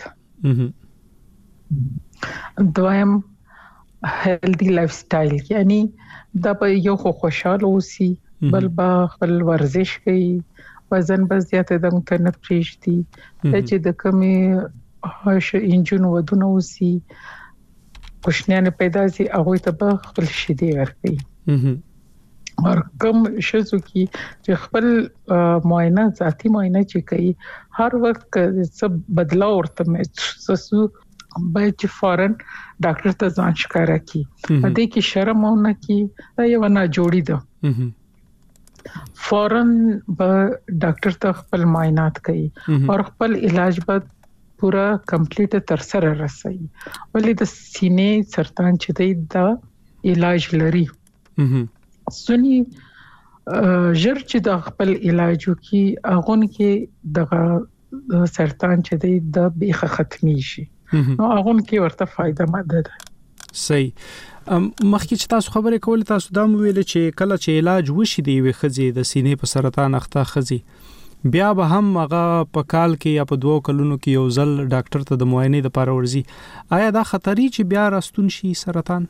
دویم هیلدی لایف سټایل یعنی دا په یو خو خوشاله اوسي بل با خپل ورزش کوي وزن بس زیاته د متنه پریشتي چې د کمی هاش انجن ودونه وسی کوشنیانه پیدا سي هغه ته به خپل شیدې ورکړي اور کوم شزو کې چې خپل معاینه ذاتی معاینه چې کوي هر وخت څه بدلاو ورته محسوس باید چې فورن ډاکټر ته ځان ښکارا کی دې کې شرم نه کی دا یو نه جوړی ده فورن به ډاکټر ته خپل معاینات کوي او خپل علاج به پورا کمپلیټ تر سره رسي ولې د سینې سرطان چې دی دا علاج لري سني ژر چې د خپل علاجو کې اغون کې د سرطان چې دی د بیخه ختمي شي نو اغون کې ورته فائدہ مند ده صحیح مخکې چې تاسو خبرې کولې تاسو دا مو ویل چې کله چې علاج وشي دی وي خزي د سینې په سرطان اخته خزي بیا به هم هغه په کال کې یا په دوه کلونو کې یو ځل ډاکټر ته د معاینې لپاره ورځي آیا دا خطري چې بیا راستون شي سرطان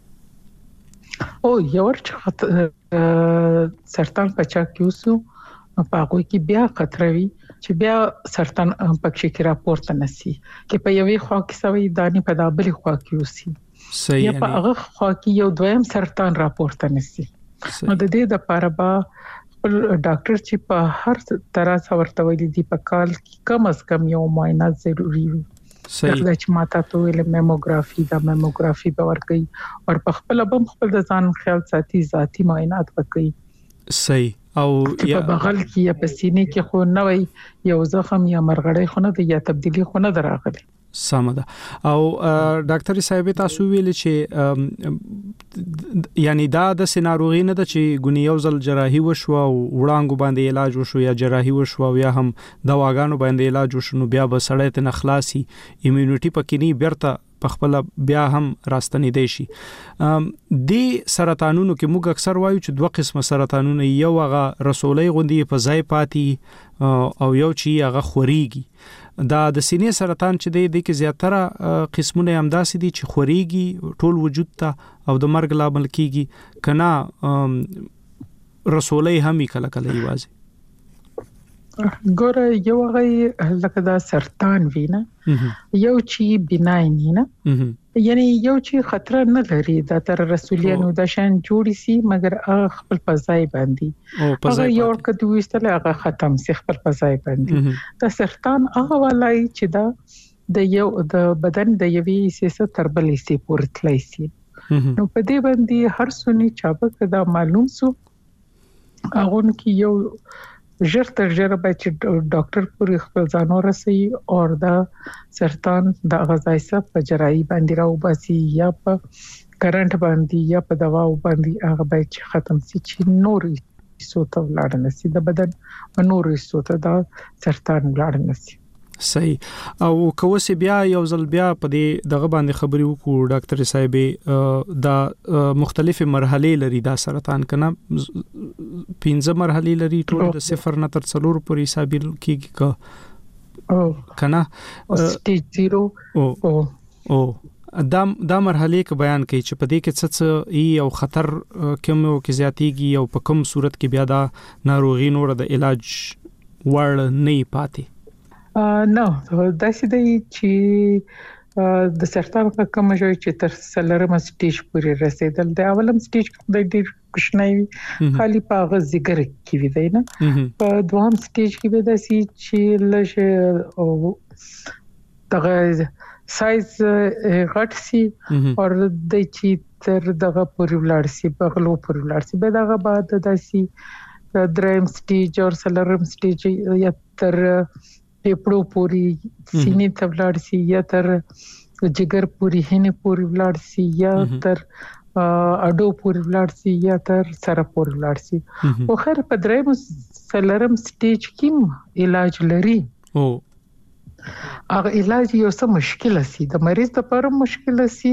او یو ورته سرطان پچا کیوسو په هغه کې بیا خطر وي چې بیا سرطان پکې کې راپورته نسی چې په یوې خوا کې سوي دانی په دابلي خوا کې وسی صحیح یا په هغه خوا کې یو دویم سرطان راپورته نسی نو د دې لپاره با ډاکټر چې په هر طرح څورته ویلي دی په کال کې کم از کم یو معاینه ضروری وي صحیح دا چې ماته ته ویل میموګرافي دا میموګرافي به ورګي او په خپل بم خپل د ځان خیال ساتي ذاتی معاینات وکړي صحیح او یا په بغل کې یا په سینې کې خو نه وي یو زخم یا مرغړې خو نه دی یا تبدیلی خو نه دراغلي سمه ده او ډاکټر صاحب تاسو ویل چې یعنی دا د سيناروغي نه د چې ګونی یو ځل جراحي وشو او وړانګو باندې علاج وشو یا جراحي وشو او یا هم دواګانو باندې علاج وشو نو بیا به سړی ته نخلاصي ایمونټي پکې نه بیرته په خپل بیا هم راستنې دی شي د سرطانونو کې موږ اکثر وایو چې دوه قسمه سرطانونه یو هغه رسولۍ غوندي په ځای پاتې او یو چې هغه خوريږي دا د سینې سرطان چې دی د کې زیاتره قسمونه هم داسې دي چې خوريږي ټول وجود ته او د مرګ لامل کیږي کنا رسولۍ هم کله کله یوازې ګوره یو هغه لکه دا سرطان وینا یو چې بناین نه یعنی یو چې خطر نه لري دا تر رسولیانو د شان جوړی سي مګر هغه خپل پزای باندې هغه یو کډو وستله هغه ختم سي خپل پزای باندې دا سرطان هغه ولای چې دا د یو د بدن د یوې سیسه تربلې سي پورتلای سي نو په دې باندې هر سونی چابک دا معلوم سو هغه کې یو ژر تر ژره به چې ډاکټر پورې خپل ځان ورسي او دا سرطان د غذای څخه په جراحي باندې راوباسي یا په کرنټ باندې یا په دوا باندې هغه به چې ختم شي چې نورې سوته ولاړ نشي د بدن نورې سوته دا سرطان ولاړ نشي صحیح او کوسه بیا یو ځل بیا په دې دغه باندې خبرې وکړو ډاکټر صاحب دا مختلفه مرحله لري دا سرطان کنه پنځه مرحله لري ټول د صفر نه تر څلور پورې حسابي کیږي کا کنه سټیج صفر او او دا دا مرحله کې بیان کوي چې په دې کې څه څه یو خطر کوم کې زیاتېږي او په کوم صورت کې بیا دا ناروغي نور د علاج وړ نه پاتې نو دا چې دی چې د سرطان په کومه ځای چې تر سلرم سټیج پورې رسیدل د اولم سټیج د ډیر کوښنۍ خالی په غزګر کې وي دی نه په دوام سټیج کې به د سي چې لږ او دغه سایز غټ سي او د چې تر دغه پورې ولاړ سي په غلو پورې ولاړ سي به دغه بعد د سي دریم سټیج او سلرم سټیج یا تر پیپړو پوری سینې ته ولاړ سي یا تر جګر پوری هنه پوری ولاړ سي یا تر اډو پوری ولاړ سي یا تر سره پوری ولاړ سي او خیر په دریم سلرم سټیج کې علاج لري او هغه علاج یو څه مشکل سي د مریض لپاره مشکل سي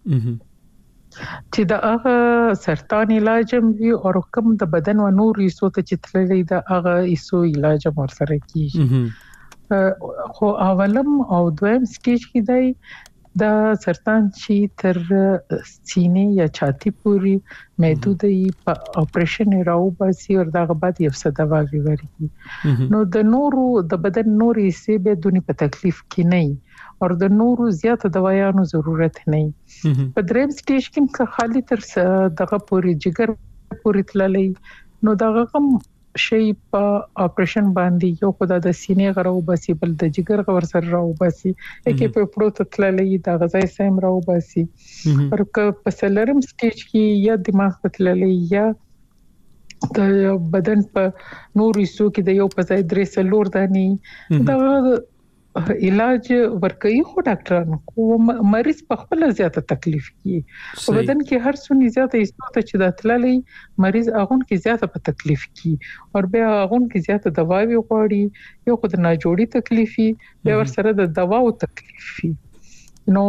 چې دا هغه سرطان علاج هم وي او کوم د بدن و نور یسو ته چې تللی دا هغه یسو علاج هم ورسره کیږي خو اولم او دویم سټیج کې دی دا سرطان چې تر سینې یا چھاتی پوری محدودي په اپریشن راو باسي او دغه بعد یو څه دوا ورکړي نو د نورو د بدن نوري سي به دونی په تکلیف کې نه او د نورو زیات دوايانو ضرورت نه په دریم سټیج کې خالی تر دغه پوری جګر پورې تللې نو دا غم شي په اپریشن باندې یو خدای د سینې غرو باسي بل د جګر غور سره راو باسي کې په پروت تللې دا غځای سم راو باسي پر په سلرم سټیج کې یا دماغ په تللې یا د بدن په نورو حصو کې د یو په ځای درې سلور دانی دا علاج ورکوي خو ډاکټرانو خو مریض په خپل زیاته تکلیف کوي په بدن کې هر څونی زیاته ایستو چې د تللې مریض اغون کې زیاته په تکلیف کوي او بیا اغون کې زیاته دواوی غواړي یو خو د ناجوړي تکلیفي بیا ور سره د دواو تکلیفي نو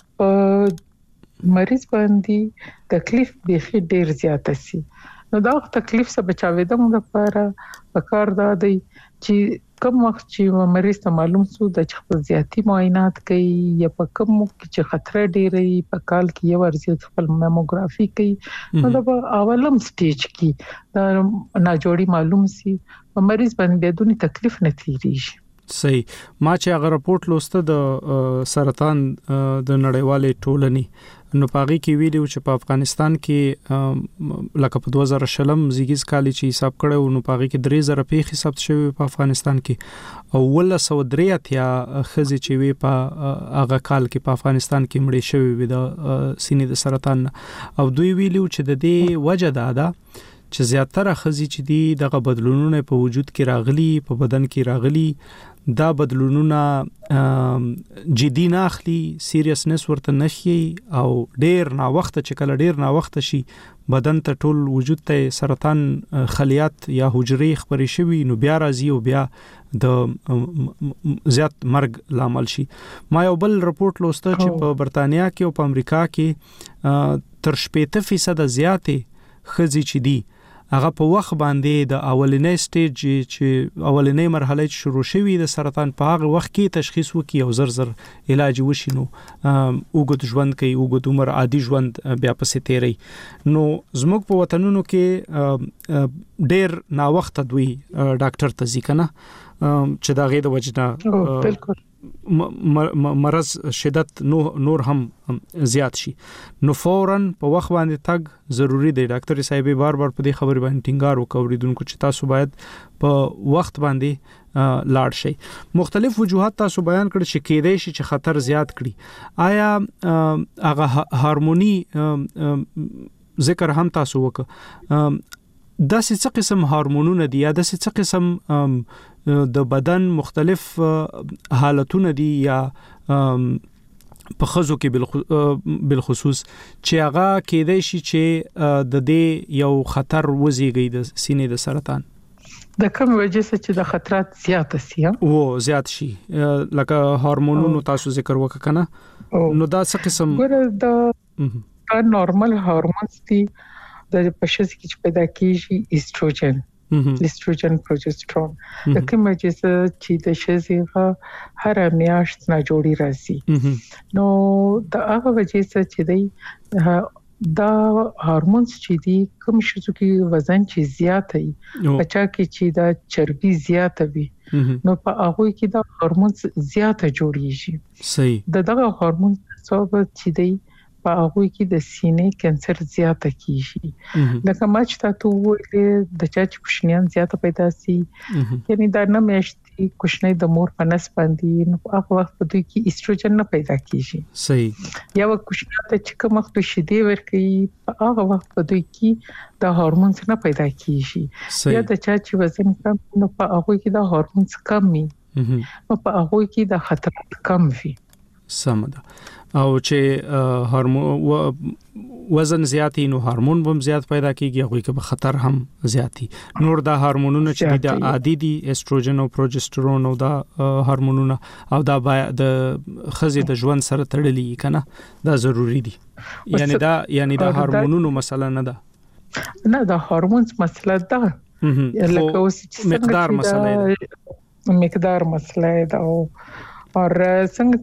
مریض باندې تکلیف به ډیر زیاته سي نو دا تکلیف څخه بچاوې د موږ لپاره پکار دا دی چې کوم وخت چې مریض ته معلوم سو د خپل زیاتی معاینات کوي یا په کوم چې خطر ډیرې په کال کې یو ورځ خپل ماموګرافي کوي نو دا اولم سټیج کې دا ناجوړي معلوم سي مریض باندې بدون تکلیف نه تیریږي صحیح ما چې هغه راپورټ لوسته د سرطان د نړیوالې ټولنې نو پاغي کې ویلو چې په افغانستان کې لکه په دوه زره شلم زیږیز کال چې حساب کړو نو پاغي کې درې زره پیښې حساب شوی په افغانستان کې او ول سو درې اتیا خزي چې وی په هغه کال کې په افغانستان کې مړې شوی وي د سینې د سرطان او دوی ویلو چې د دې وجه دا ده چې زیاتره خزي چې دي دغه بدلونونه په وجود کې راغلي په بدن کې راغلي دا بدلونونه جدي نه اخلي سیریسنس ورته نشي او ډیر نا وخت چې کله ډیر نا وخت شي بدن ته ټول وجود ته سرطان خلیات یا حجرې خبرې شوي نو بیا راځي او بیا د زیات مرګ لامل شي ما یو بل رپورټ لوسته چې په برتانیا کې او په امریکا کې تر شپږ فیصد زیاتې خزي چې دي هغه په وخت باندې د اولنې سټیج چې اولنې مرحله شروع شوي د سرطان په هغه وخت کې تشخیص وکي او زر زر علاج وشي نو اوګد ژوند کوي اوګد عمر عادي ژوند بیا پسې تیری نو زموږ په وطنونو کې ډېر نا وخت دوی ډاکټر ته ځي کنه چې دا غي د وجنه بالکل مرض شدت نور هم زیات شي نو فورن په وخت باندې تګ ضروری دی ډاکټر صاحب بار بار په دې خبرې باندې ټینګار وکړي دونکو چې تاسو باید په وخت باندې لاړ شي مختلف وجوهات تاسو بیان کړل چې کېدای شي چې خطر زیات کړي آیا هغه هارموني ذکر هم تاسو وکړه د څه قسم هورمونونه دي یا د څه قسم د بدن مختلف حالتونه دي یا په خزو کې بالخصوص چې هغه کېدای شي چې د دې یو خطر وزيږي د سینې د سرطان د کوم وجه چې د خطرات زیات سي او زیات شي لکه هورمونونو تاسو ذکر وکړه کنه نو دا څه قسم ګره نورمال هورمونز دي د پښې کې پیدا کیږي ایستروجن ایستروجن پروجسترون د کوم وجه چې د شزيغه هر میاشت نه جوړي راځي نو د هغه وجه چې دی دا هورمونز چې دي کوم شزو کې وزن چې زیات وي بچا کې چې دا چربي زیات وي نو په هغه کې دا هورمونز زیات جوړیږي صحیح د دغه هورمونز سبب چې دی په هغه کې د سینې کانسر زیات کیږي لکه ما چې تاسو وایي د چا چې کوشنیان زیات پیدا سي یعنی دا نه مېشتي کوشنۍ د مور په نس باندې نو هغه وخت په دوی کې ایستروجن نه پیدا کیږي صحیح یا کوشنیا ته چې کوم وخت شیدې ورکړي په هغه وخت په دوی کې د هورمونز نه پیدا کیږي یا د چا چې وزن کم نو په هغه کې د هورمونز کم وي نو په هغه کې د خطر کم وي سم ده او چې هورمون وزن زیاتی نو هورمون هم زیات پیدا کیږي هغه کې به خطر هم زیاتی نور دا هورمونونه چې د عادي دي استروجن او پروجسترون او دا هورمونونه او دا د خزي د ژوند سره تړلي کنه دا ضروری دي یعنی دا یعنی دا هورمونونو مسله نه ده نه دا هورمونز مسله ده لکه اوس مقدار مسله ده مقدار مسله ده او اور څنګه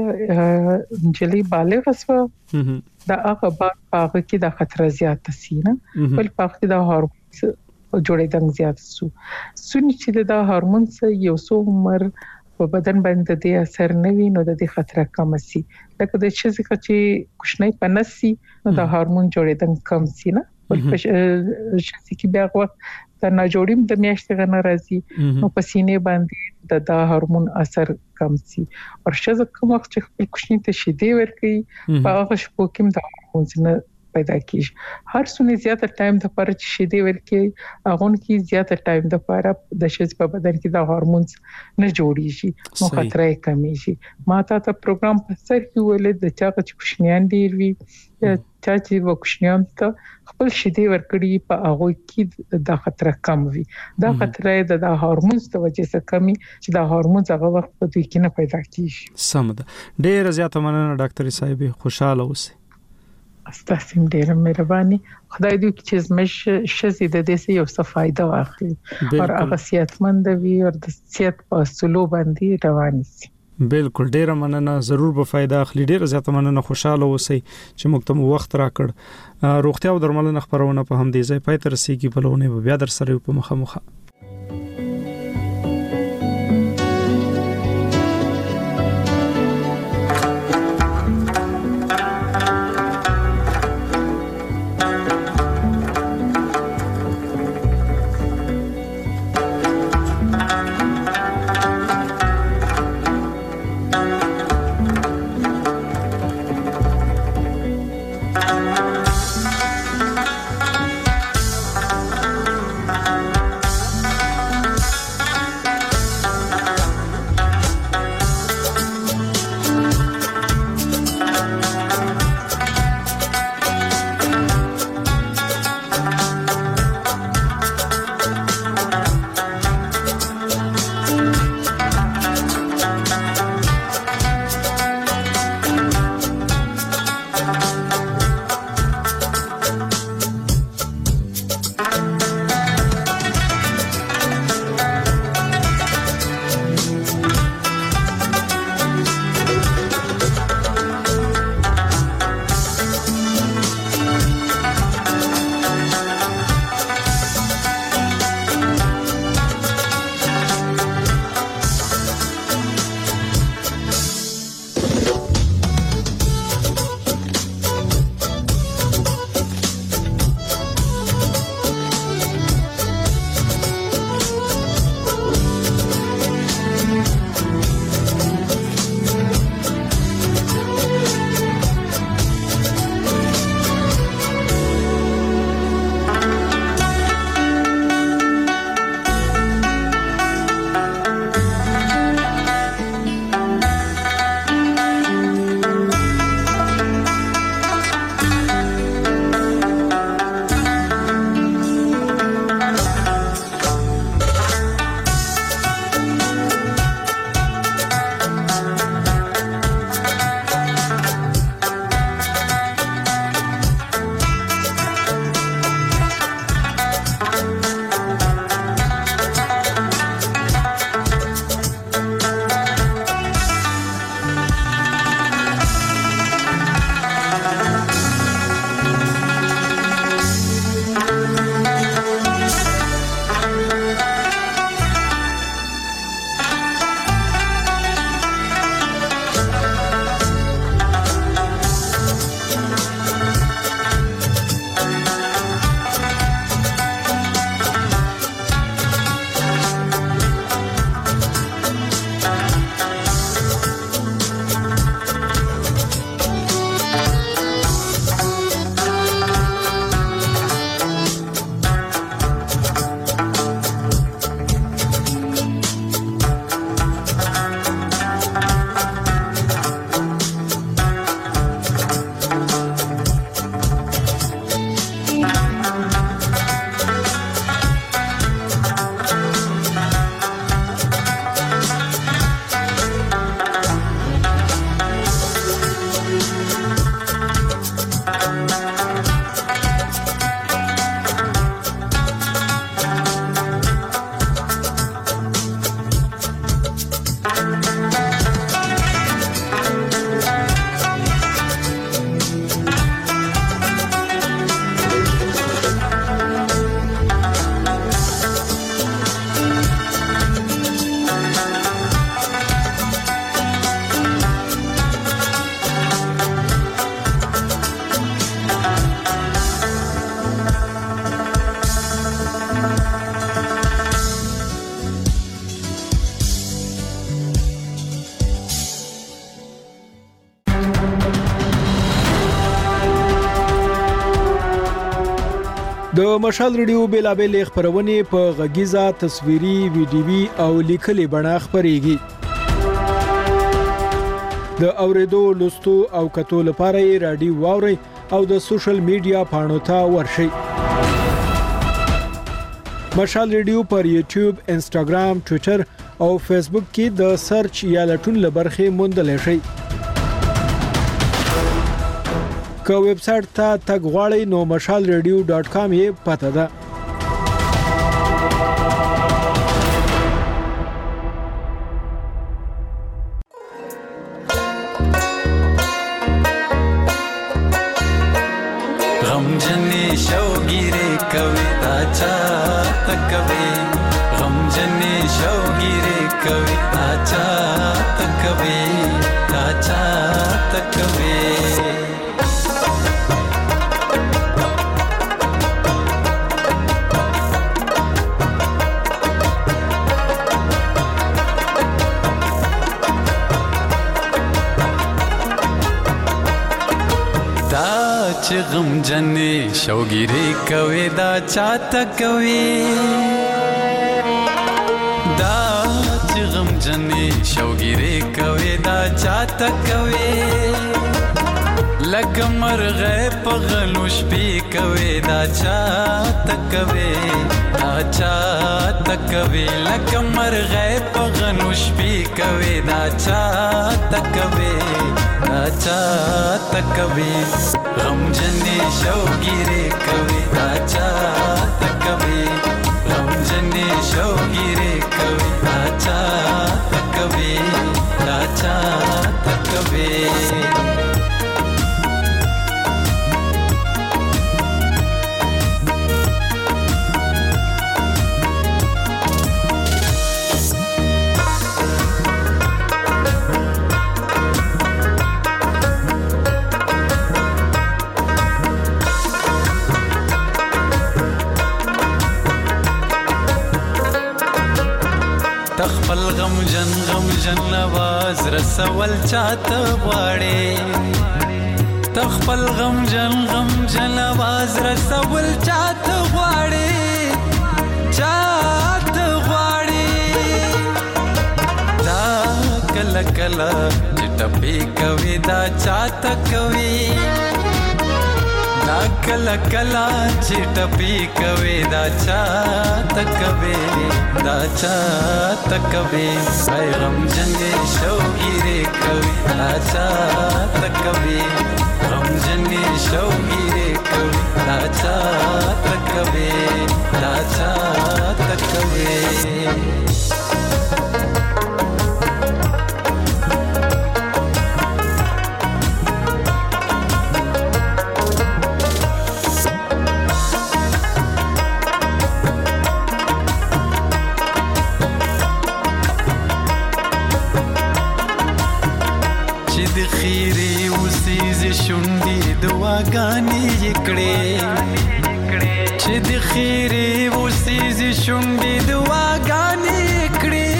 چې جلی بالغ شو دا هغه باغ کې د خطر زیات سي نه بل پاک کې د هورمون جوړېدل زیات سو سونی چې د هورمون یو څو عمر په بدن باندې د اثر نه وي نو د خطر کم سي لکه د چې چې کوښنۍ پنسي نو د هورمون جوړېدل کم سي نه خپل شې کې بیا وخت د ناجوړیم د میاشتې غنه راځي نو په سینې باندې د دا هورمون اثر کم سي او شزه کوم وخت چې خپل کوشنی ته شیدې ورکړي په هغه شپو کې د هورمون نه پیدا کیږي هر څونه زیاته ټایم د پاره چې شیدې ورکړي هغه کې زیاته ټایم د پاره د شز په بدن کې د هورمون نه جوړیږي نو خطر یې کمیږي ماته ته پروګرام په سر کې ولې د چا چې کوشنیان ډیر وي چا چې وکشنیان ته خپل شیدې ورکړي په هغه کې د خطر کم وي دا خطر د هورمون د وجې څخه کمی چې د هورمون هغه وخت په دوی کې نه پیدا کیږي سم ده ډیر زیاته مننه ډاکټر صاحب خوشاله اوسئ استاسم ډیر مهرباني خدای دې چې زمش شزي د دې یو څه فائدہ واخلي او هغه صحتمند وي او د صحت په سلو باندې روان شي بالکل ډیر مننه ضرور به فائدہ اخلي ډیر زیاته مننه خوشاله اوسئ چې موږ ته وخت راکړ روغتیا او درملنه خبرونه په هم دې ځای پای تر سي کې بلونه بیا در سره په مخه مخه د مشال ریډیو بیلابل خبرونه په غږیزه تصویري ویډیوي او لیکلي بڼه خبريږي د اوریدو لوستو او کتو لپاره رادیو واوري او د سوشل میډیا پاڼو ته ورشي مشال ریډیو پر یوټیوب انسټاګرام ټوئیټر او فیسبوک کې د سرچ یا لټون لبرخه موندل شي که ویب سټ ته تګ غواړئ نو مشال ریډیو ډاټ کام یې پته ده غم جنې شوګيره کوي تا چا تکوي غم جنې شوګيره کوي تا چا تکوي تا چا تکوي چې غم جنې شوګيره کوي دا چاته کوي دا چې غم جنې شوګيره کوي دا چاته کوي لکه مرغه په غلوش پی کوي دا چاته کوي دا چاته کوي لکه مرغه په غلوش پی کوي دا چاته کوي دا چاته کوي غم جنې شوګيره کوي دا چاته کوي غم جنې شوګيره کوي دا چاته کوي دا چاته کوي تخپل غم جن غم جن نواز رسول چاته غواړي تخپل غم جن غم جن نواز رسول چاته غواړي چاته غواړي دا کله کله چټپی کوي دا چاته کوي دا کلا کلا چټپی کوي دا چاته کوي دا چاته کوي غم جنې شوګيره کوي دا چاته کوي غم جنې شوګيره کوي دا چاته کوي دا چاته کوي دعاګانې کړې چې د خیرې وسیزې شونډې دعاګانې کړې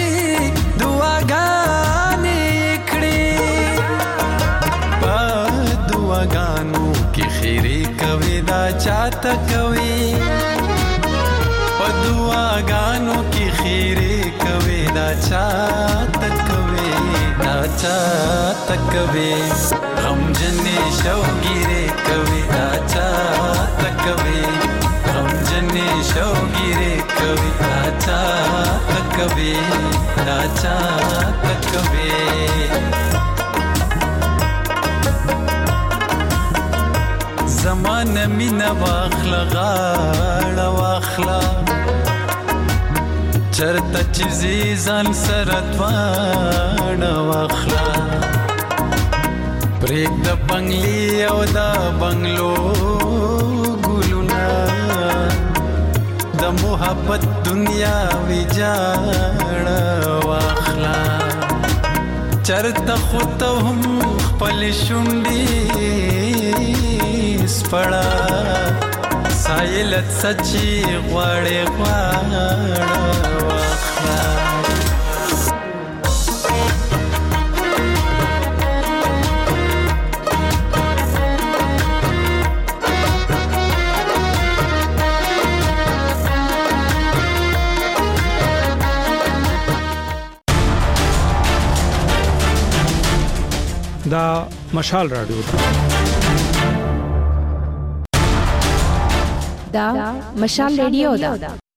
دعاګانې کړې په دعاګانو کې خیرې کوي دا چاته کوي په دعاګانو کې خیرې کوي دا چاته کوي دا چاته کوي غم جنې شوګيره کوي دا چاته کوي غم جنې شوګيره کوي دا چاته کوي دا چاته کوي زمان مینا واخلا غاړه واخلا چرته چې ځان سره دوانه واخلا پریک د بنگلی او د بنگلو ګلونا د محبت دنیا ویجاړه واخلا چرته خو ته هم خپل شونډې سپړه سایلت سچي غواړې غواړه واخلا دا مشال رادیو دا مشال ریډیو دا